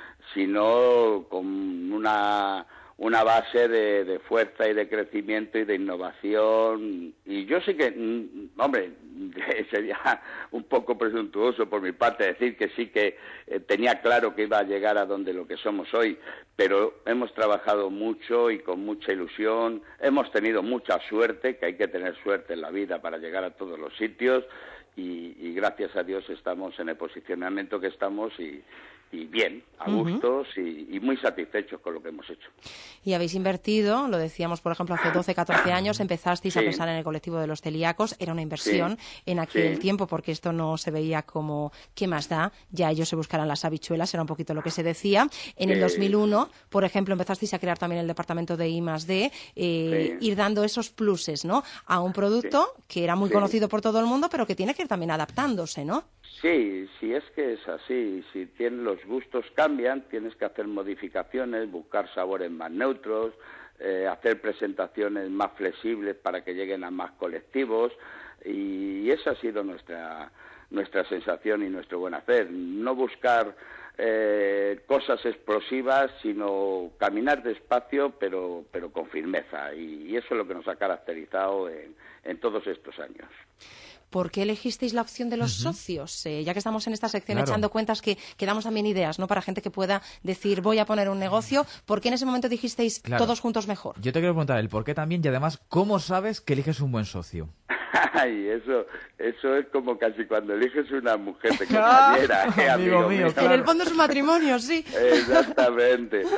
sino con una... una base de, de fuerza y de crecimiento y de innovación. Y yo sí que, hombre, sería un poco presuntuoso por mi parte decir que sí que eh, tenía claro que iba a llegar a donde lo que somos hoy, pero hemos trabajado mucho y con mucha ilusión, hemos tenido mucha suerte, que hay que tener suerte en la vida para llegar a todos los sitios, y, y gracias a Dios estamos en el posicionamiento que estamos y y bien, a gustos uh-huh. y, y muy satisfechos con lo que hemos hecho. Y habéis invertido, lo decíamos, por ejemplo, hace doce, catorce años, empezasteis sí. a pensar en el colectivo de los celíacos, era una inversión sí. en aquel sí. tiempo, porque esto no se veía como, ¿qué más da? Ya ellos se buscarán las habichuelas, era un poquito lo que se decía. En sí. el dos mil uno, por ejemplo, empezasteis a crear también el departamento de I más D, eh, sí. ir dando esos pluses, ¿no? A un producto sí. que era muy sí. conocido por todo el mundo, pero que tiene que ir también adaptándose, ¿no? Sí, sí, es que es así. Si tienen, los gustos cambian, tienes que hacer modificaciones, buscar sabores más neutros, eh, hacer presentaciones más flexibles para que lleguen a más colectivos, y esa ha sido nuestra nuestra sensación y nuestro buen hacer. No buscar eh, cosas explosivas, sino caminar despacio, pero pero con firmeza, y, y eso es lo que nos ha caracterizado en, en todos estos años. ¿Por qué elegisteis la opción de los uh-huh. socios? Eh, ya que estamos en esta sección claro. echando cuentas, que, que damos también ideas, ¿no? Para gente que pueda decir, voy a poner un negocio. ¿Por qué en ese momento dijisteis claro. todos juntos mejor? Yo te quiero preguntar el por qué también, y además, ¿cómo sabes que eliges un buen socio? Ay, eso, eso es como casi cuando eliges una mujer de compañera, ¿eh, amigo, amigo mío? Claro. En el fondo es un matrimonio, sí. Exactamente.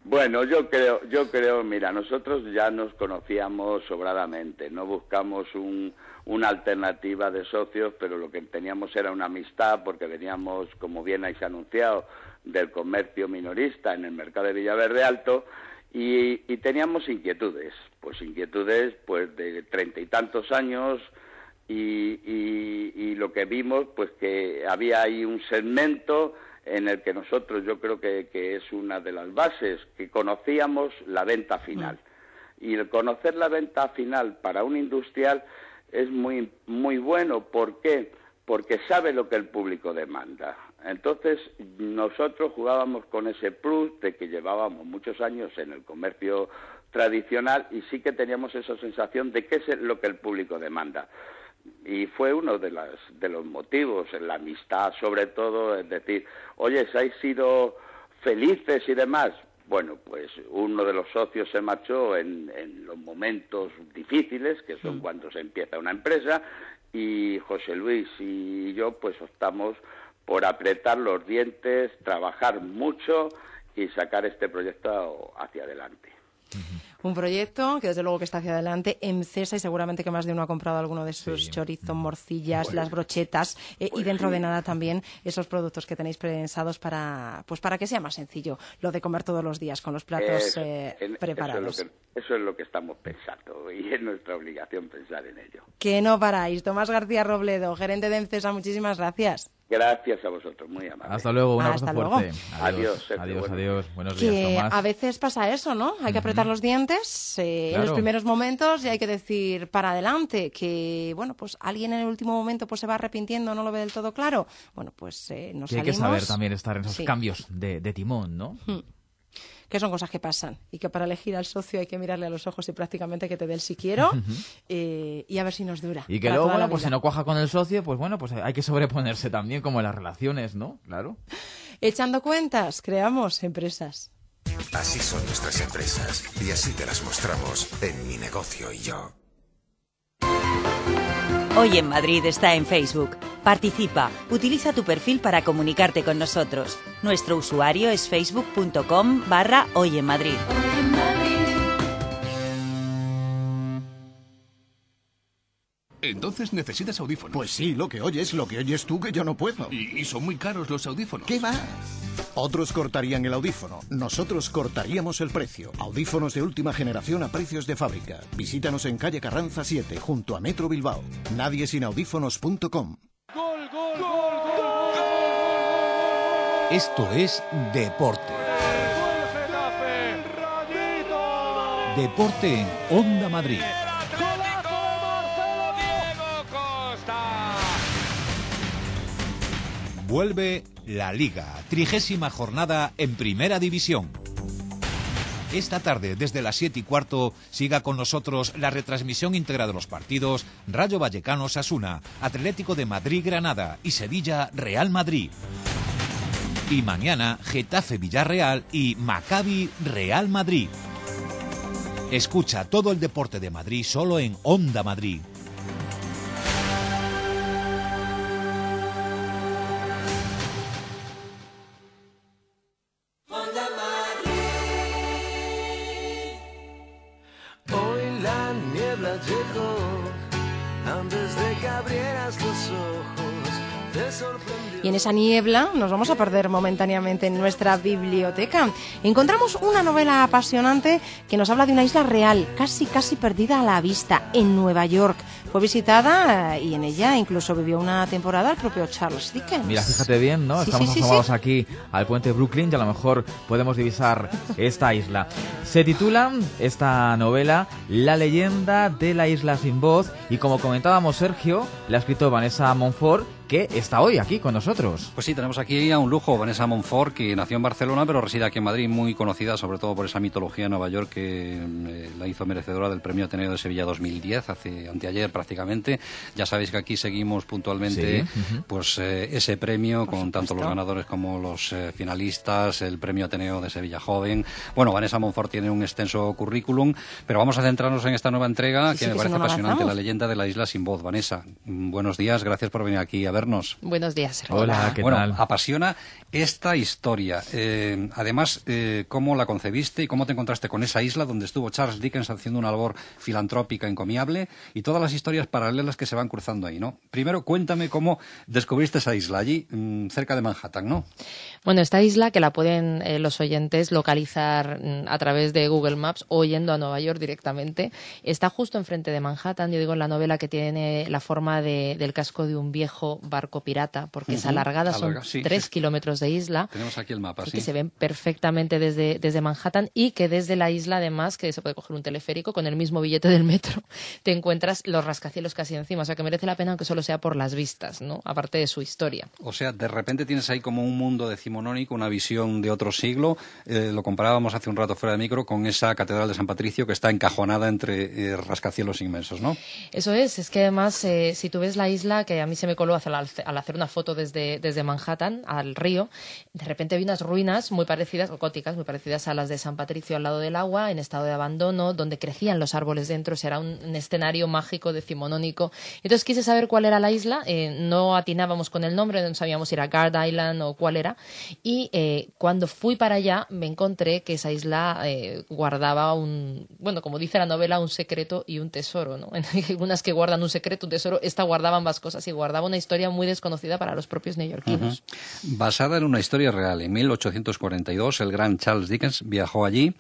Bueno, yo creo, yo creo, mira, nosotros ya nos conocíamos sobradamente, no buscamos un, una alternativa de socios, pero lo que teníamos era una amistad, porque veníamos, como bien habéis anunciado, del comercio minorista en el mercado de Villaverde Alto, y, y teníamos inquietudes, pues inquietudes pues de treinta y tantos años, y, y, y lo que vimos, pues que había ahí un segmento en el que nosotros, yo creo que, que es una de las bases, que conocíamos la venta final. Mm. Y el conocer la venta final para un industrial es muy, muy bueno. ¿Por qué? Porque sabe lo que el público demanda. Entonces, nosotros jugábamos con ese plus de que llevábamos muchos años en el comercio tradicional y sí que teníamos esa sensación de qué es lo que el público demanda. Y fue uno de, las, de los motivos, la amistad sobre todo, es decir, oye, si habéis sido felices y demás. Bueno, pues uno de los socios se marchó en, en los momentos difíciles, que son mm. cuando se empieza una empresa, y José Luis y yo pues optamos por apretar los dientes, trabajar mucho y sacar este proyecto hacia adelante. Un proyecto que desde luego que está hacia adelante, EMCESA, y seguramente que más de uno ha comprado alguno de sus sí. chorizos, morcillas, pues, las brochetas, eh, pues y dentro sí. de nada también esos productos que tenéis pensados para pues para que sea más sencillo lo de comer todos los días con los platos eh, eh, preparados. Eso es, lo que, eso es lo que estamos pensando y es nuestra obligación pensar en ello. Que no paráis. Tomás García Robledo, gerente de EMCESA, muchísimas gracias. Gracias a vosotros, muy amable. Hasta luego, un abrazo Hasta fuerte. Luego. Adiós, adiós, adiós, bueno. adiós. Buenos que días, Tomás. A veces pasa eso, ¿no? Hay que apretar uh-huh. los dientes eh, claro. en los primeros momentos y hay que decir para adelante que, bueno, pues alguien en el último momento pues se va arrepintiendo, no lo ve del todo claro. Bueno, pues eh, nos que hay salimos. que saber también estar en esos sí. cambios de, de timón, ¿no? Hmm. Que son cosas que pasan y que para elegir al socio hay que mirarle a los ojos y prácticamente que te dé el si quiero uh-huh. eh, y a ver si nos dura. Y que luego, bueno, pues si no cuaja con el socio, pues bueno, pues hay que sobreponerse también como en las relaciones, ¿no? Claro. Echando cuentas, creamos empresas. Así son nuestras empresas y así te las mostramos en Mi Negocio y Yo. Hoy en Madrid está en Facebook. Participa, utiliza tu perfil para comunicarte con nosotros. Nuestro usuario es facebook.com barra Hoy en Madrid. Entonces necesitas audífonos. Pues sí, lo que oyes, lo que oyes tú que yo no puedo. Y, y son muy caros los audífonos. ¿Qué va? Otros cortarían el audífono, nosotros cortaríamos el precio. Audífonos de última generación a precios de fábrica. Visítanos en calle Carranza siete, junto a Metro Bilbao. nadie sin audífonos punto com. ¡Gol, gol, gol, gol! Esto es Deporte. Deporte en Onda Madrid. Vuelve la Liga, trigésima jornada en Primera División. Esta tarde, desde las siete y cuarto, siga con nosotros la retransmisión íntegra de los partidos Rayo Vallecano-Osasuna, Atlético de Madrid-Granada y Sevilla-Real Madrid. Y mañana, Getafe-Villarreal y Maccabi-Real Madrid. Escucha todo el deporte de Madrid solo en Onda Madrid. Y en esa niebla nos vamos a perder momentáneamente en nuestra biblioteca. Encontramos una novela apasionante que nos habla de una isla real, casi casi perdida a la vista, en Nueva York. Fue visitada y en ella incluso vivió una temporada el propio Charles Dickens. Mira, fíjate bien, ¿no? Sí, Estamos sí, sí, asomados sí. aquí al puente Brooklyn y a lo mejor podemos divisar esta isla. Se titula esta novela La leyenda de la isla sin voz y como comentábamos Sergio, la ha escrito Vanessa Monfort, que está hoy aquí con nosotros. Pues sí, tenemos aquí a un lujo, Vanessa Monfort, que nació en Barcelona, pero reside aquí en Madrid, muy conocida sobre todo por esa mitología de Nueva York que eh, la hizo merecedora del Premio Ateneo de Sevilla dos mil diez, hace anteayer prácticamente. Ya sabéis que aquí seguimos puntualmente Sí, uh-huh. pues eh, ese premio, Por con supuesto. tanto los ganadores como los eh, finalistas, el Premio Ateneo de Sevilla Joven. Bueno, Vanessa Monfort tiene un extenso currículum, pero vamos a centrarnos en esta nueva entrega Sí, que sí, me que parece si no, no apasionante, avanzamos. La leyenda de la isla sin voz. Vanessa, mm, buenos días, gracias por venir aquí a vernos. Buenos días, Sergio. Hola, ¿qué bueno, tal? apasiona esta historia. Eh, además, eh, ¿cómo la concebiste y cómo te encontraste con esa isla donde estuvo Charles Dickens haciendo una labor filantrópica encomiable y todas las historias paralelas que se van cruzando ahí, ¿no? Primero, cuéntame cómo descubriste esa isla allí, mmm, cerca de Manhattan, ¿no? Bueno, esta isla que la pueden eh, los oyentes localizar mm, a través de Google Maps o yendo a Nueva York directamente, está justo enfrente de Manhattan. Yo digo en la novela que tiene la forma de, del casco de un viejo barco pirata, porque uh-huh. es alargada, son Alarga, sí, tres sí. kilómetros de isla. Tenemos aquí el mapa, y sí. que se ven perfectamente desde, desde Manhattan y que desde la isla, además, que se puede coger un teleférico con el mismo billete del metro, te encuentras los rascacielos casi encima. O sea, que merece la pena aunque solo sea por las vistas, ¿no? Aparte de su historia. O sea, de repente tienes ahí como un mundo decimonónico, una visión de otro siglo. Eh, lo comparábamos hace un rato fuera de micro con esa catedral de San Patricio que está encajonada entre eh, rascacielos inmensos, ¿no? Eso es, es que además eh, si tú ves la isla, que a mí se me coló al, al hacer una foto desde, desde Manhattan al río, de repente vi unas ruinas muy parecidas, góticas, muy parecidas a las de San Patricio al lado del agua, en estado de abandono, donde crecían los árboles dentro. O sea, era un, un escenario mágico, decimonónico. Entonces quise saber cuál era la isla, eh, no atinábamos con el nombre, no sabíamos si era Guard Island o cuál era, y eh, cuando fui para allá me encontré que esa isla eh, guardaba un, bueno, como dice la novela, un secreto y un tesoro, ¿no? Hay algunas que guardan un secreto, un tesoro, esta guardaba ambas cosas y guardaba una historia muy desconocida para los propios neoyorquinos. Uh-huh. Basada en una historia real, en mil ochocientos cuarenta y dos el gran Charles Dickens viajó allí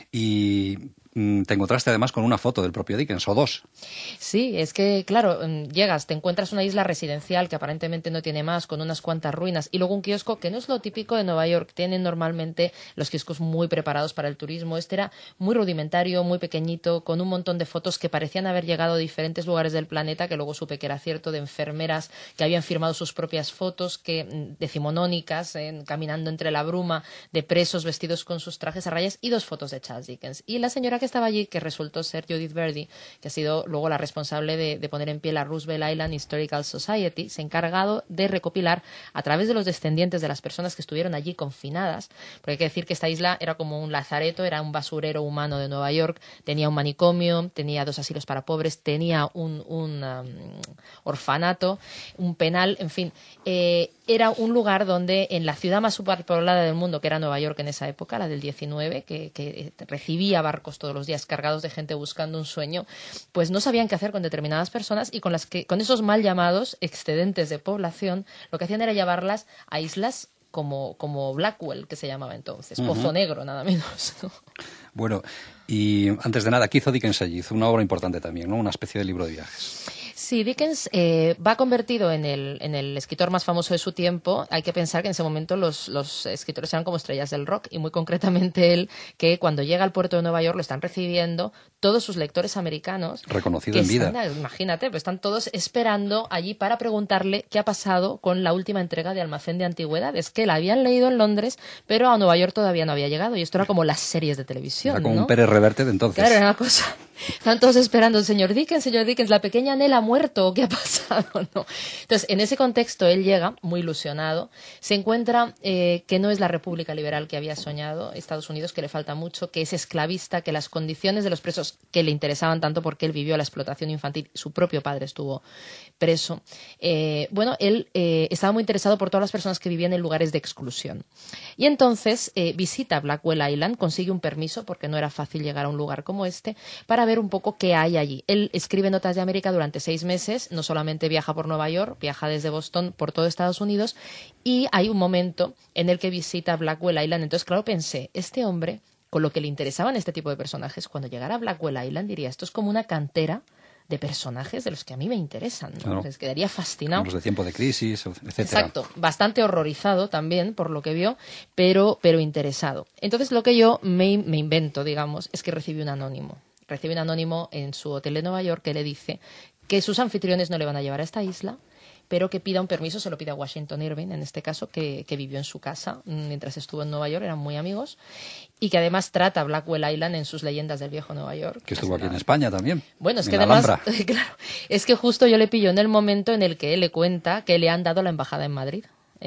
y te encontraste además con una foto del propio Dickens, o dos. Sí, es que, claro, llegas, te encuentras una isla residencial que aparentemente no tiene más, con unas cuantas ruinas, y luego un kiosco que no es lo típico de Nueva York. Tienen normalmente los kioscos muy preparados para el turismo. Este era muy rudimentario, muy pequeñito, con un montón de fotos que parecían haber llegado de diferentes lugares del planeta, que luego supe que era cierto, de enfermeras que habían firmado sus propias fotos, que decimonónicas, eh, caminando entre la bruma, de presos vestidos con sus trajes a rayas, y dos fotos de Charles Dickens. Y la señora que estaba allí, que resultó ser Judith Verdi, que ha sido luego la responsable de, de poner en pie la Roosevelt Island Historical Society, se ha encargado de recopilar a través de los descendientes de las personas que estuvieron allí confinadas, porque hay que decir que esta isla era como un lazareto, era un basurero humano de Nueva York, tenía un manicomio, tenía dos asilos para pobres, tenía un, un um, orfanato, un penal, en fin, eh, era un lugar donde en la ciudad más superpoblada del mundo, que era Nueva York en esa época, la del diecinueve, que, que recibía barcos todos los días cargados de gente buscando un sueño, pues no sabían qué hacer con determinadas personas y con las que, con esos mal llamados excedentes de población, lo que hacían era llevarlas a islas como, como Blackwell, que se llamaba entonces, uh-huh. Pozo Negro, nada menos, ¿no? Bueno, y antes de nada, ¿qué hizo Dickens allí? Hizo una obra importante también, ¿no? Una especie de libro de viajes. Sí, Dickens eh, va convertido en el, en el escritor más famoso de su tiempo. Hay que pensar que en ese momento los, los escritores eran como estrellas del rock, y muy concretamente él, que cuando llega al puerto de Nueva York lo están recibiendo todos sus lectores americanos. Reconocido en vida. Están, imagínate, pues están todos esperando allí para preguntarle qué ha pasado con la última entrega de Almacén de Antigüedades, que la habían leído en Londres, pero a Nueva York todavía no había llegado, y esto era como las series de televisión. Era como ¿no? un Pérez Reverte de entonces. Claro, era una cosa. Están todos esperando, señor Dickens, señor Dickens, la pequeña Nell ha muerto, ¿qué ha pasado? ¿No? Entonces, en ese contexto, él llega muy ilusionado, se encuentra eh, que no es la república liberal que había soñado, Estados Unidos, que le falta mucho, que es esclavista, que las condiciones de los presos que le interesaban tanto porque él vivió la explotación infantil, su propio padre estuvo preso. Eh, bueno, él eh, estaba muy interesado por todas las personas que vivían en lugares de exclusión. Y entonces eh, visita Blackwell Island, consigue un permiso, porque no era fácil llegar a un lugar como este, para ver un poco qué hay allí. Él escribe Notas de América durante seis meses, no solamente viaja por Nueva York, viaja desde Boston por todo Estados Unidos, y hay un momento en el que visita Blackwell Island. Entonces, claro, pensé, este hombre, con lo que le interesaban este tipo de personajes, cuando llegara a Blackwell Island diría, esto es como una cantera de personajes de los que a mí me interesan, ¿no? Claro. Les quedaría fascinado. Los de tiempo de crisis, etcétera. Exacto, bastante horrorizado también por lo que vio, pero, pero interesado. Entonces lo que yo me, me invento, digamos, es que recibe un anónimo. Recibe un anónimo en su hotel de Nueva York que le dice que sus anfitriones no le van a llevar a esta isla, pero que pida un permiso, se lo pide a Washington Irving, en este caso, que, que vivió en su casa mientras estuvo en Nueva York, eran muy amigos, y que además trata a Blackwell Island en sus leyendas del viejo Nueva York. Que estuvo aquí en España también. Bueno, es en que además, claro, es que justo yo le pillo en el momento en el que él le cuenta que le han dado la embajada en Madrid,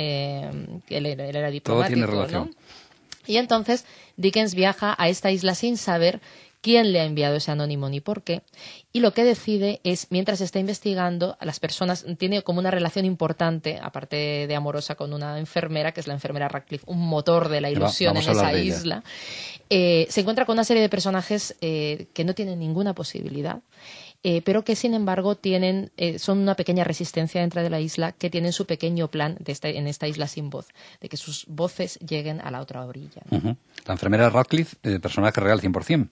eh, que él, él era diplomático. Todo tiene relación. ¿No? Y entonces Dickens viaja a esta isla sin saber quién le ha enviado ese anónimo ni por qué. Y lo que decide es, mientras está investigando, a las personas, tiene como una relación importante, aparte de amorosa, con una enfermera, que es la enfermera Radcliffe, un motor de la ilusión en esa isla. Eh, se encuentra con una serie de personajes eh, que no tienen ninguna posibilidad. Eh, pero que sin embargo tienen, eh, son una pequeña resistencia dentro de la isla, que tienen su pequeño plan de esta, en esta isla sin voz, de que sus voces lleguen a la otra orilla. Uh-huh. La enfermera Radcliffe, eh, personaje real cien por ciento.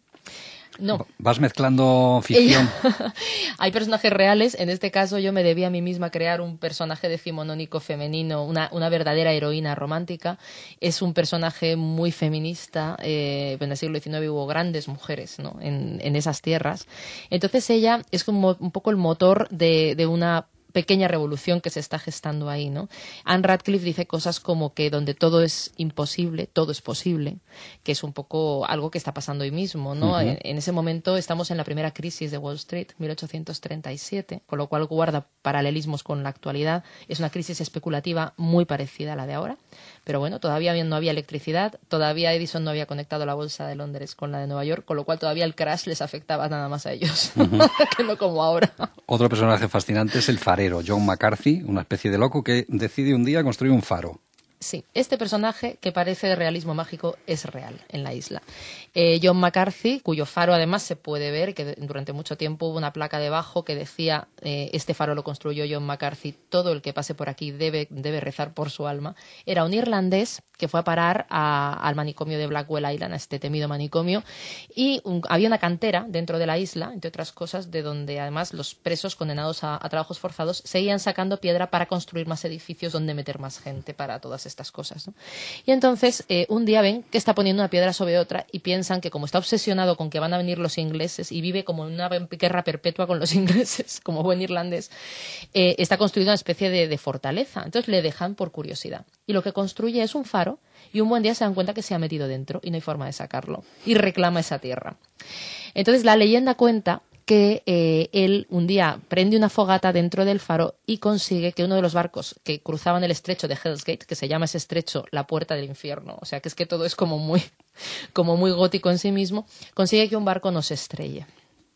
No. ¿Vas mezclando ficción? Hay personajes reales. En este caso yo me debí a mí misma crear un personaje decimonónico femenino, una, una verdadera heroína romántica. Es un personaje muy feminista. Eh, en el siglo diecinueve hubo grandes mujeres, ¿no?, en, en esas tierras. Entonces ella es como un poco el motor de, de una pequeña revolución que se está gestando ahí, ¿no? Anne Radcliffe dice cosas como que donde todo es imposible, todo es posible, que es un poco algo que está pasando hoy mismo, ¿no? Uh-huh. en, en ese momento estamos en la primera crisis de Wall Street, mil ochocientos treinta y siete, con lo cual guarda paralelismos con la actualidad. Es una crisis especulativa muy parecida a la de ahora, pero bueno, todavía no había electricidad, todavía Edison no había conectado la bolsa de Londres con la de Nueva York, con lo cual todavía el crash les afectaba nada más a ellos, uh-huh. que no como ahora. Otro personaje fascinante es el farero, John McCarthy, una especie de loco que decide un día construir un faro. Sí, este personaje, que parece de realismo mágico, es real en la isla. Eh, John McCarthy, cuyo faro además se puede ver, que durante mucho tiempo hubo una placa debajo que decía eh, este faro lo construyó John McCarthy, todo el que pase por aquí debe, debe rezar por su alma. Era un irlandés que fue a parar a, al manicomio de Blackwell Island, a este temido manicomio, y un, había una cantera dentro de la isla, entre otras cosas, de donde además los presos condenados a, a trabajos forzados seguían sacando piedra para construir más edificios donde meter más gente para todas estas cosas, ¿no? Y entonces eh, un día ven que está poniendo una piedra sobre otra y piensan que como está obsesionado con que van a venir los ingleses y vive como en una guerra perpetua con los ingleses, como buen irlandés, eh, está construyendo una especie de, de fortaleza. Entonces le dejan por curiosidad. Y lo que construye es un faro y un buen día se dan cuenta que se ha metido dentro y no hay forma de sacarlo. Y reclama esa tierra. Entonces la leyenda cuenta que eh, él un día prende una fogata dentro del faro y consigue que uno de los barcos que cruzaban el estrecho de Hell's Gate, que se llama ese estrecho la puerta del infierno, o sea que es que todo es como muy, como muy gótico en sí mismo, consigue que un barco no se estrelle.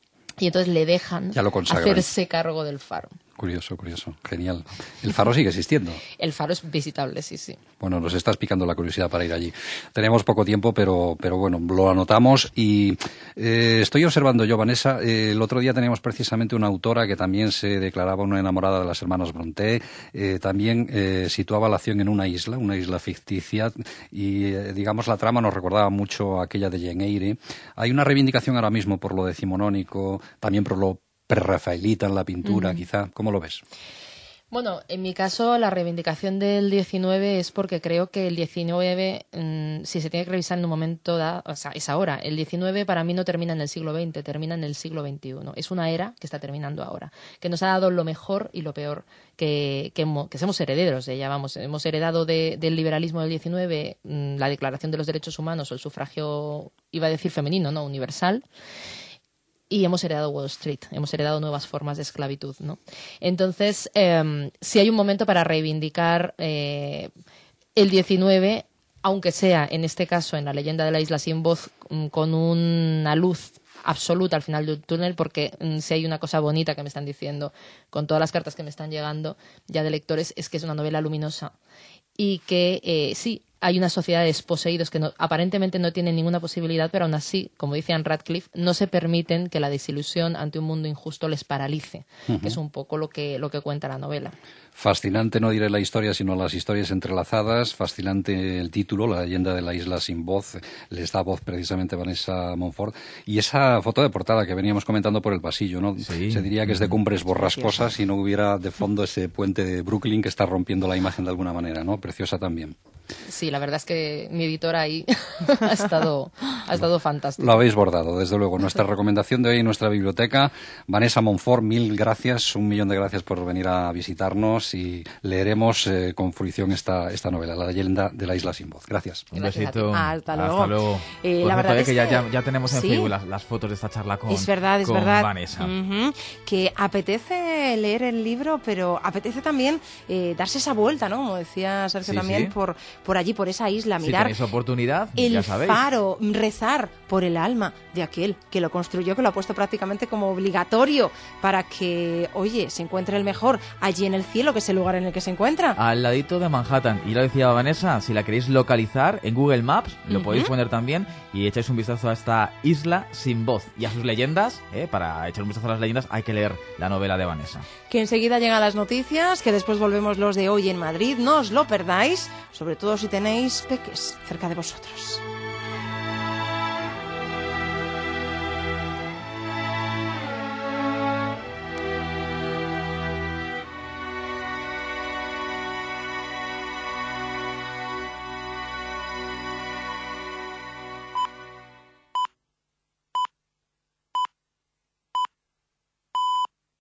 Y entonces le dejan hacerse cargo del faro. Curioso, curioso. Genial. El faro sigue existiendo. El faro es visitable, sí, sí. Bueno, nos estás picando la curiosidad para ir allí. Tenemos poco tiempo, pero, pero bueno, lo anotamos. Y eh, estoy observando yo, Vanessa, eh, el otro día teníamos precisamente una autora que también se declaraba una enamorada de las hermanas Brontë. Eh, también eh, situaba la acción en una isla, una isla ficticia. Y, eh, digamos, la trama nos recordaba mucho a aquella de Jane Eyre. Hay una reivindicación ahora mismo por lo decimonónico, también por lo prerrafaelita en la pintura, uh-huh. quizá. ¿Cómo lo ves? Bueno, en mi caso la reivindicación del diecinueve es porque creo que el diecinueve, mmm, si se tiene que revisar en un momento dado, o sea, es ahora. El diecinueve para mí no termina en el siglo veinte, termina en el siglo veintiuno. Es una era que está terminando ahora, que nos ha dado lo mejor y lo peor, que, que, que somos herederos de ella. Vamos, hemos heredado de, del liberalismo del diecinueve mmm, la Declaración de los Derechos Humanos o el sufragio, iba a decir femenino, no, universal. Y hemos heredado Wall Street, hemos heredado nuevas formas de esclavitud, ¿no? Entonces, eh, si hay un momento para reivindicar eh, el diecinueve, aunque sea, en este caso, en la leyenda de la isla sin voz, con una luz absoluta al final del túnel, porque mm, si hay una cosa bonita que me están diciendo con todas las cartas que me están llegando ya de lectores, es que es una novela luminosa y que eh, sí, hay una sociedad de desposeídos que no, aparentemente no tienen ninguna posibilidad, pero aún así, como dice Anne Radcliffe, no se permiten que la desilusión ante un mundo injusto les paralice, uh-huh. que es un poco lo que, lo que cuenta la novela. Fascinante, no diré la historia, sino las historias entrelazadas. Fascinante el título, La leyenda de la isla sin voz. Les da voz precisamente Vanessa Montfort. Y esa foto de portada que veníamos comentando por el pasillo, ¿no? Sí. Se diría que es de Cumbres Borrascosas si no hubiera de fondo ese puente de Brooklyn que está rompiendo la imagen de alguna manera, ¿no? Preciosa también. Sí, la verdad es que mi editora ahí ha estado, ha estado fantástico. Lo habéis bordado, desde luego. Nuestra recomendación de hoy en nuestra biblioteca. Vanessa Montfort, mil gracias, un millón de gracias por venir a visitarnos. lectoras y leeremos eh, con fruición esta, esta novela, La leyenda de la isla sin voz. Gracias. Un besito. Hasta luego. Hasta luego. Eh, Por la cierto, verdad eh, es que ya, que- ya, ya tenemos en sí. Facebook las, las fotos de esta charla con, Es verdad, es con verdad. Vanessa. Ujú. Que apetece leer el libro, pero apetece también eh, darse esa vuelta, ¿no? Como decía Sergio Sí, también, sí. Por, por allí, por esa isla, Si mirar tenéis oportunidad, el ya sabéis. faro, rezar por el alma de aquel que lo construyó, que lo ha puesto prácticamente como obligatorio para que, oye, se encuentre el mejor allí en el cielo, que es el lugar en el que se encuentra. Al ladito de Manhattan. Y lo decía Vanessa, si la queréis localizar en Google Maps, lo Ujú. podéis poner también y echáis un vistazo a esta isla sin voz y a sus leyendas. ¿eh? Para echar un vistazo a las leyendas hay que leer la novela de Vanessa. Que enseguida llegan las noticias, que después volvemos los de hoy en Madrid. No os lo perdáis, sobre todo si tenéis peques cerca de vosotros.